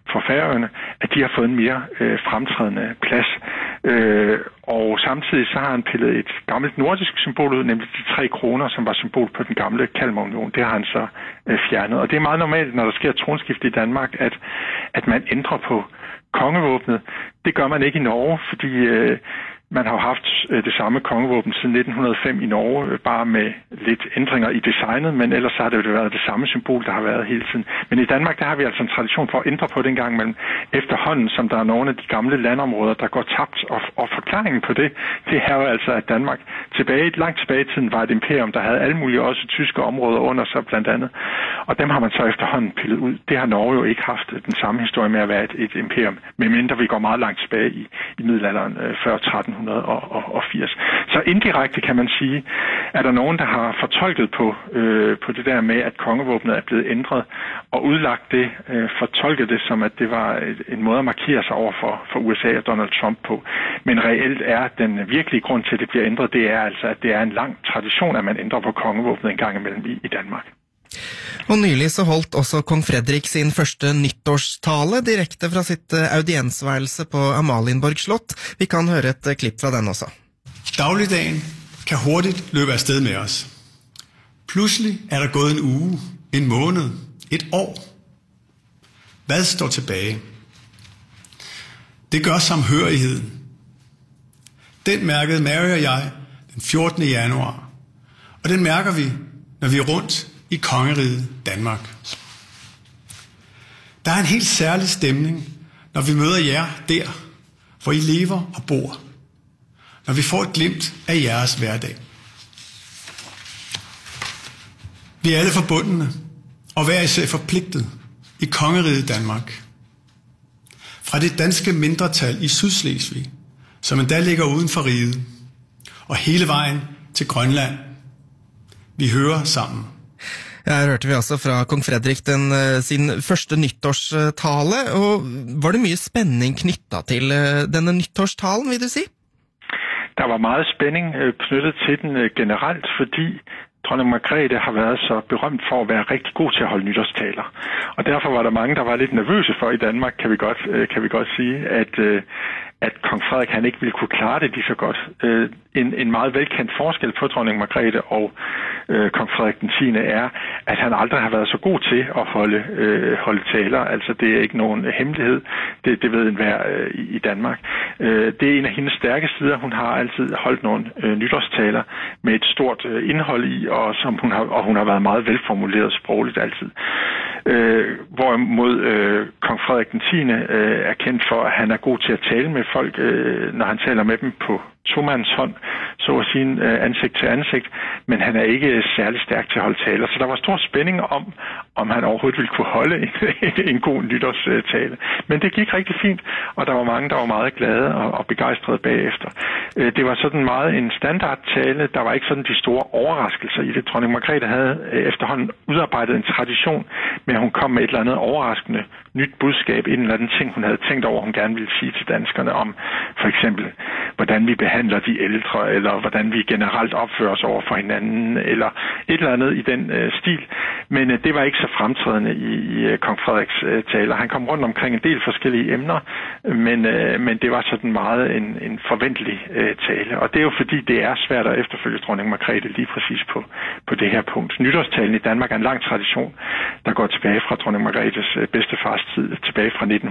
for Færøerne, at de har fået en mere øh, fremtrædende plads. Øh, og samtidig så har han pillet et gammelt nordisk symbol ud, nemlig de tre kroner, som var symbol på den gamle Kalmarunion. Det har han så øh, fjernet. Og det er meget normalt, når der sker tronskifte i Danmark, at, at man ændrer på kongevåbnet. Det gør man ikke i Norge, fordi øh, man har haft øh, det samme kongevåben siden nitten hundrede og fem i Norge, øh, bare med lidt ændringer i designet, men ellers har det jo været det samme symbol, der har været hele tiden. Men i Danmark, der har vi altså en tradition for at ændre på det en gang imellem efterhånden, som der er nogle af de gamle landområder, der går tabt. Og, og forklaringen på det, det er jo altså, at Danmark tilbage, langt tilbage i tiden var et imperium, der havde alle mulige også tyske områder under sig blandt andet. Og dem har man så efterhånden pillet ud. Det har Norge jo ikke haft den samme historie med at være et, et imperium, medmindre vi går meget langt tilbage i, i middelalderen øh, før tretten firs. Så indirekte kan man sige, er der nogen, der har fortolket på, øh, på det der med, at kongevåbnet er blevet ændret, og udlagt det, øh, fortolket det som, at det var et, en måde at markere sig over for, for U S A og Donald Trump på. Men reelt er den virkelige grund til, at det bliver ændret, det er altså, at det er en lang tradition, at man ændrer på kongevåbnet en gang imellem i, i Danmark. Og nylig så holdt også kong Frederik sin første nyttårstale direkte fra sitt audiensværelse på Amalienborg slott. Vi kan høre et klipp fra den også. Dagligdagen kan hurtigt løbe afsted med os. Pludselig er der gået en uge, en måned, et år. Hvad står tilbage? Det gør samhørigheden. Den mærkede Mary og jeg den fjortende januar, og den mærker vi, når vi er rundt i kongeriget Danmark. Der er en helt særlig stemning, når vi møder jer der, hvor I lever og bor. Når vi får et glimt af jeres hverdag. Vi er alle forbundne, og hver især forpligtet i kongeriget Danmark. Fra det danske mindretal i Sydslesvig, som endda ligger uden for riget, og hele vejen til Grønland. Vi hører sammen. Her hørte vi altså fra kong Frederik den, sin første nyttårstale, og var det mye spenning knyttet til denne nyttårstalen, vil du si? Der var meget spænding knyttet til den generelt, fordi dronning Margrethe har været så berømt for at være rigtig god til at holde nytårstaler. Og derfor var der mange, der var lidt nervøse for i Danmark, kan vi godt, kan vi godt sige, at, at kong Frederik han ikke ville kunne klare det lige så godt. En, en meget velkendt forskel på dronning Margrethe og øh, kong Frederik den tiende er, at han aldrig har været så god til at holde, øh, holde taler. Altså det er ikke nogen hemmelighed. Det, det ved enhver øh, i, i Danmark. Øh, det er en af hendes stærke sider. Hun har altid holdt nogle øh, nytårstaler med et stort øh, indhold i, og, som hun har, og hun har været meget velformuleret sprogligt altid. Øh, hvorimod øh, kong Frederik den tiende øh, er kendt for, at han er god til at tale med folk, øh, når han taler med dem på tomands hånd, så at sige øh, ansigt til ansigt, men han er ikke særlig stærk til at holde taler. Så der var stor spænding om, om han overhovedet ville kunne holde en, en god nytårstale. Men det gik rigtig fint, og der var mange, der var meget glade og, og begejstrede bagefter. Øh, det var sådan meget en standardtale. Der var ikke sådan de store overraskelser i det. Dronning Margrethe havde øh, efterhånden udarbejdet en tradition med, at hun kom med et eller andet overraskende nyt budskab, en eller anden ting, hun havde tænkt over, hun gerne ville sige til danskerne om, for eksempel, hvordan vi behandler de ældre, eller hvordan vi generelt opfører os over for hinanden, eller et eller andet i den øh, stil. Men øh, det var ikke så fremtrædende i, i øh, kong Frederiks øh, taler. Han kom rundt omkring en del forskellige emner, men, øh, men det var sådan meget en, en forventelig øh, tale. Og det er jo fordi, det er svært at efterfølge dronning Margrethe lige præcis på, på det her punkt. Nytårstalen i Danmark er en lang tradition, der går tilbage fra dronning Margrethes øh, bedstefars tid, tilbage fra nitten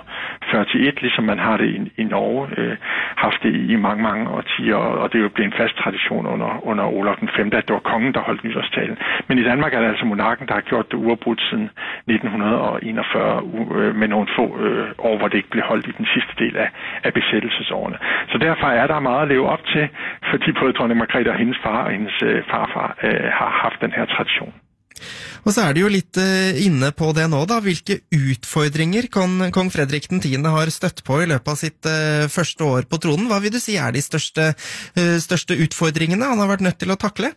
fyrre et, ligesom man har det i, i Norge, øh, haft det i, i mange, mange årtier, og det er jo blevet en fast tradition under, under Olav den femte, at det var kongen, der holdt nytårstalen. Men i Danmark er det altså monarken, der har gjort det uafbrudt siden nitten enogfyrre, øh, med nogle få øh, år, hvor det ikke blev holdt i den sidste del af, af besættelsesårene. Så derfor er der meget at leve op til, fordi både dronning Margrethe og hendes far og hendes øh, farfar øh, har haft den her tradition. Og så er det jo litt uh, inne på det nå da, hvilke utfordringer kong, kong Frederik den tiende har støtt på i løpet av sitt uh, første år på tronen. Hva vil du si er de største, uh, største utfordringene han har vært nødt til å takle?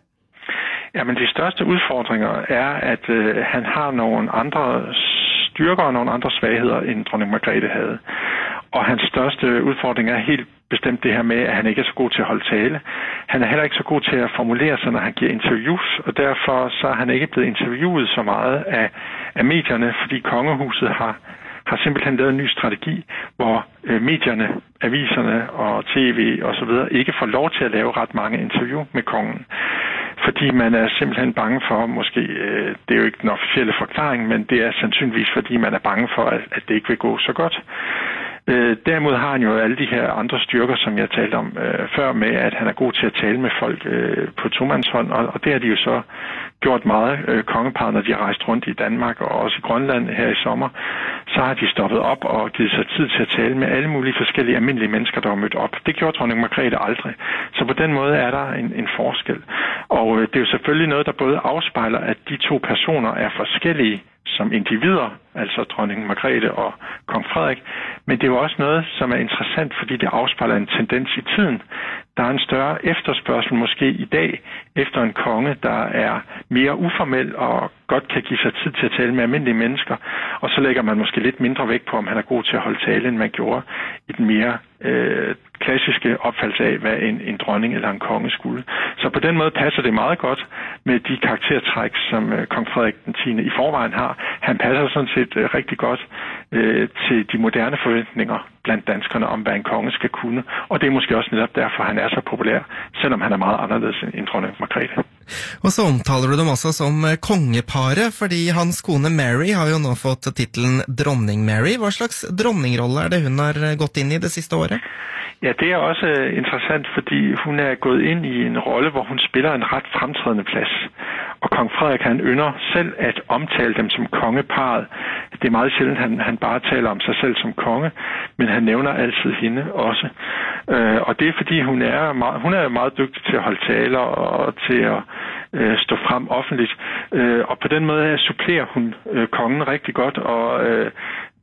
Ja, men de største udfordringer er, at uh, han har nogle andre styrker og nogle andre svagheder, end dronning Margrethe havde. Og hans største udfordring er helt bestemt det her med, at han ikke er så god til at holde tale. Han er heller ikke så god til at formulere sig, når han giver interviews, og derfor så er han ikke blevet interviewet så meget af, af medierne, fordi kongehuset har, har simpelthen lavet en ny strategi, hvor øh, medierne, aviserne og tv og så videre ikke får lov til at lave ret mange interview med kongen. Fordi man er simpelthen bange for, måske, øh, det er jo ikke den officielle forklaring, men det er sandsynligvis, fordi man er bange for, at, at det ikke vil gå så godt. Øh, derimod har han jo alle de her andre styrker, som jeg talte om øh, før, med at han er god til at tale med folk øh, på tomandshånd, og, og det har de jo så gjort meget, øh, kongeparret, når de har rejst rundt i Danmark og også i Grønland her i sommer, så har de stoppet op og givet sig tid til at tale med alle mulige forskellige almindelige mennesker, der har mødt op. Det gjorde dronning Margrethe aldrig. Så på den måde er der en, en forskel. Og øh, det er jo selvfølgelig noget, der både afspejler, at de to personer er forskellige som individer, altså dronning Margrethe og kong Frederik, men det er jo også noget, som er interessant, fordi det afspejler en tendens i tiden. Der er en større efterspørgsel måske i dag efter en konge, der er mere uformel og godt kan give sig tid til at tale med almindelige mennesker, og så lægger man måske lidt mindre vægt på, om han er god til at holde tale, end man gjorde i den mere øh, klassiske opfattelse af, hvad en, en dronning eller en konge skulle. Så på den måde passer det meget godt med de karaktertræk, som øh, kong Frederik den tiende i forvejen har. Han passer sådan set øh, rigtig godt øh, til de moderne forventninger blandt danskerne om, hvad en konge skal kunne. Og det er måske også netop derfor, han er så populær, selvom han er meget anderledes end dronning Margrethe. Og så omtaler du dem også som kongeparet, fordi hans kone Mary har jo nå fått titlen Dronning Mary. Hva slags dronningrolle er det hun har gått inn i det siste året? Ja, det er også interessant, fordi hun er gået ind i en rolle, hvor hun spiller en ret fremtrædende plads. Og kong Frederik, han ynder selv at omtale dem som kongeparet. Det er meget sjældent, han, han bare taler om sig selv som konge, men han nævner altid hende også. Øh, og det er, fordi hun er, meget, hun er meget dygtig til at holde taler og til at øh, stå frem offentligt. Øh, og på den måde supplerer hun øh, kongen rigtig godt, og øh,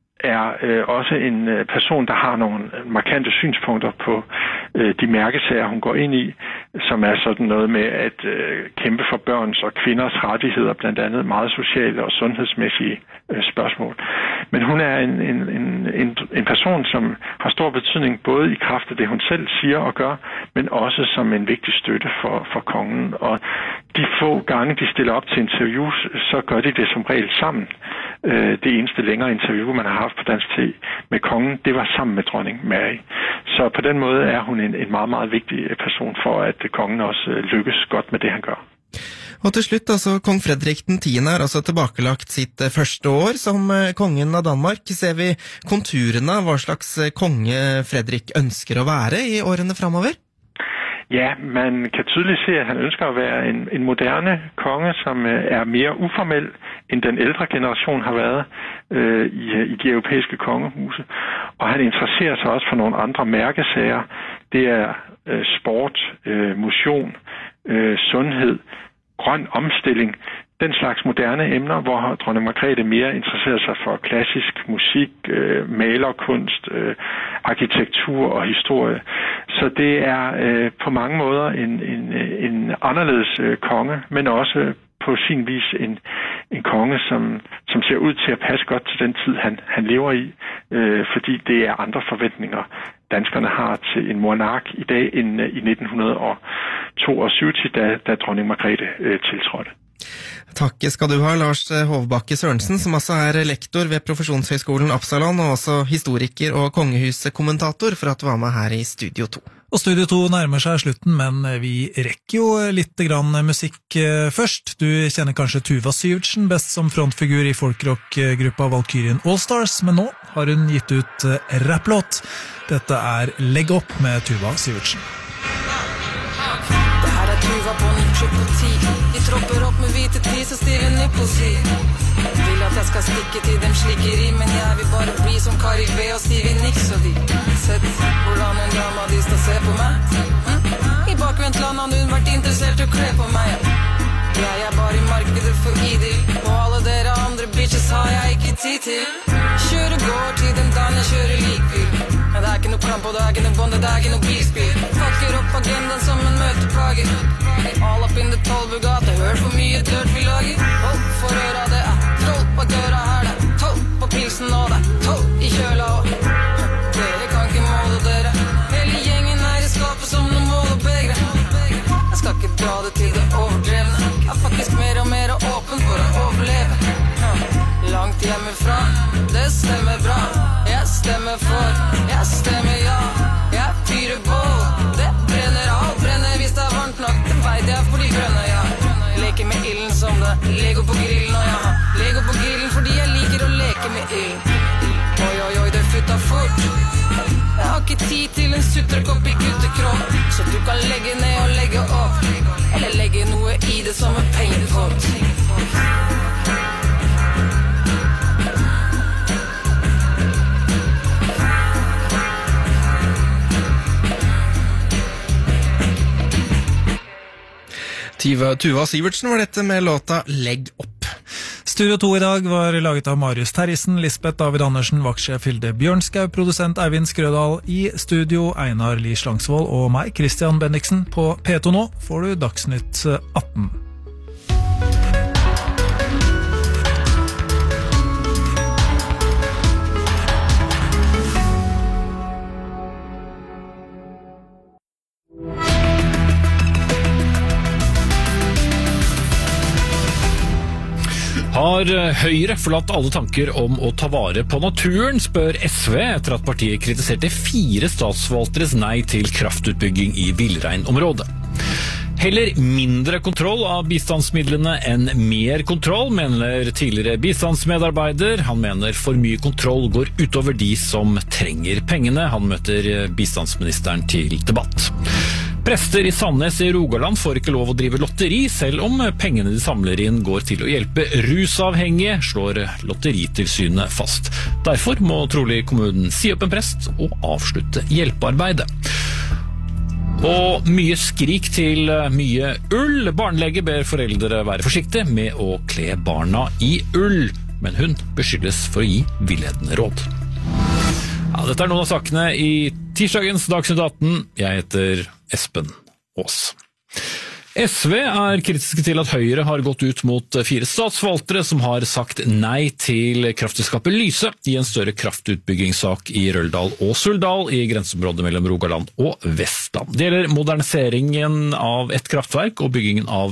er øh, også en øh, person, der har nogle markante synspunkter på øh, de mærkesager, hun går ind i, som er sådan noget med at øh, kæmpe for børns og kvinders rettigheder, blandt andet meget sociale og sundhedsmæssige øh, spørgsmål. Men hun er en, en, en, en, en person, som har stor betydning både i kraft af det, hun selv siger og gør, men også som en vigtig støtte for, for kongen. Og de få gange, de stiller op til interviews, så gør de det som regel sammen. Øh, det eneste længere interview, man har haft på Dansk T med kongen, det var sammen med dronning Mary. Så på den måde er hun en, en meget, meget vigtig person for, at kongen også lykkes godt med det, han gør. Og til slutt, altså, kong Frederik den tiende har altså tilbakelagt sitt første år som kongen av Danmark. Ser vi konturene av hva slags konge Frederik ønsker å være i årene fremover? Ja, man kan tydeligt se, at han ønsker at være en, en moderne konge, som er mere uformel, end den ældre generation har været øh, i, i de europæiske kongehuse. Og han interesserer sig også for nogle andre mærkesager. Det er øh, sport, øh, motion, øh, sundhed, grøn omstilling, den slags moderne emner, hvor dronning Margrethe mere interesserer sig for klassisk musik, øh, malerkunst, øh, arkitektur og historie. Så det er øh, på mange måder en, en, en anderledes øh, konge, men også på sin vis en, en konge, som, som ser ud til at passe godt til den tid, han, han lever i, øh, fordi det er andre forventninger, danskerne har til en monark i dag end i nitten toogtyve, da, da dronning Margrethe øh, tiltrådte. Takk skal du ha, Lars Hovbakke Sørensen, som også er lektor ved Profesjonshøgskolen Absalon, og også historiker og kongehuskommentator, for at du var med her i Studio to. Og Studio to nærmer seg slutten, men vi rekker jo litt grann musikk først. Du kjenner kanskje Tuva Syvertsen best som frontfigur i folkrock-gruppa Valkyrien Allstars, men nå har hun gitt ut rapplåt. Dette er Legg opp med Tuva Syvertsen. Det her er Tuva på null på ti. De tropper opp med hvite tis og stive nipposi. Vil at jeg skal stikke til dem slikkeri, men jeg vil bare bli som Kari B og Stive Nix og de. Sett hvordan en dama de skal se på meg. Hm? I bakvendtland har hun vært interessert å kle på meg. Jeg er bare i markedet for idyll, og alle dere andre bitches har jeg ikke tid til. Kjører går til den dagen jeg kjører likbil. Men det er ikke noe klam på, det er ikke noe bonde, det er ikke noe bilspill. Fucker opp agendaen som en møteplager. All up in the tolvbugate, hør for mye dirt vi lager. Hold for øra, det er tolv på døra her, det er tolv på pilsen og det er tolv i kjøla og dere kan ikke måle dere. Hele gjengen er i skapet som noen målebegre. Jeg skal ikke dra det til det overdrevne. Jeg er faktisk mer og mer åpen for å overleve. Langt hjemmefra det stemmer bra. Jeg stemmer for, jeg stemmer ja. Jeg fyrer på, det brenner av, brenner hvis det er varmt nok. Det vet jeg for de grønne, ja. Leker med ilden som det, Lego på grillen, og ja. Lego på grillen fordi jeg liker å leke med ilden. Oi, oi, oi, det flytter fort. Jeg har ikke tid til en sutrekopp i guttekropp, så du kan legge ned og legge opp, eller legge noe i det som en pengepott. Tuva, Tuva Sivertsen var dette med låta Legg opp. Studio to i dag var laget av Marius Terjesen, Lisbeth David Andersen, vaktsjef Hilde Bjørnskau, produsent Eivind Skrødal, i studio Einar Lie Slangsvold og meg, Christian Bendiksen. På P to nå får du Dagsnytt atten. Har Høyre forlatt alle tanker om å ta vare på naturen, spør S V etter at partiet kritiserte fire statsforvalteres nei til kraftutbygging i villreinområdet. Heller mindre kontroll av bistandsmidlene enn mer kontroll, mener tidligere bistandsmedarbeider. Han mener for mye kontroll går utover de som trenger pengene. Han møter bistandsministeren til debatt. Prester i Sandnes i Rogaland får ikke lov å drive lotteri, selv om pengene de samler inn går til å hjelpe rusavhengige, slår Lotteritilsynet fast. Derfor må trolig kommunen si opp en prest og avslutte hjelpearbeidet. Og mye skrik til mye ull. Barnelege ber foreldre være forsiktige med å kle barna i ull, men hun beskyldes for å gi villedende råd. Ja, dette er noen av sakene i tirsdagens Dagsnytt atten. Jeg heter Espen Aas. S V er kritiske til at Høyre har gått ut mot fire statsforvaltere som har sagt nei til kraftselskapet Lyse i en større kraftutbyggingssak i Røldal og Suldal i grenseområdet mellom Rogaland og Vestland. Det gjelder moderniseringen av et kraftverk og byggingen av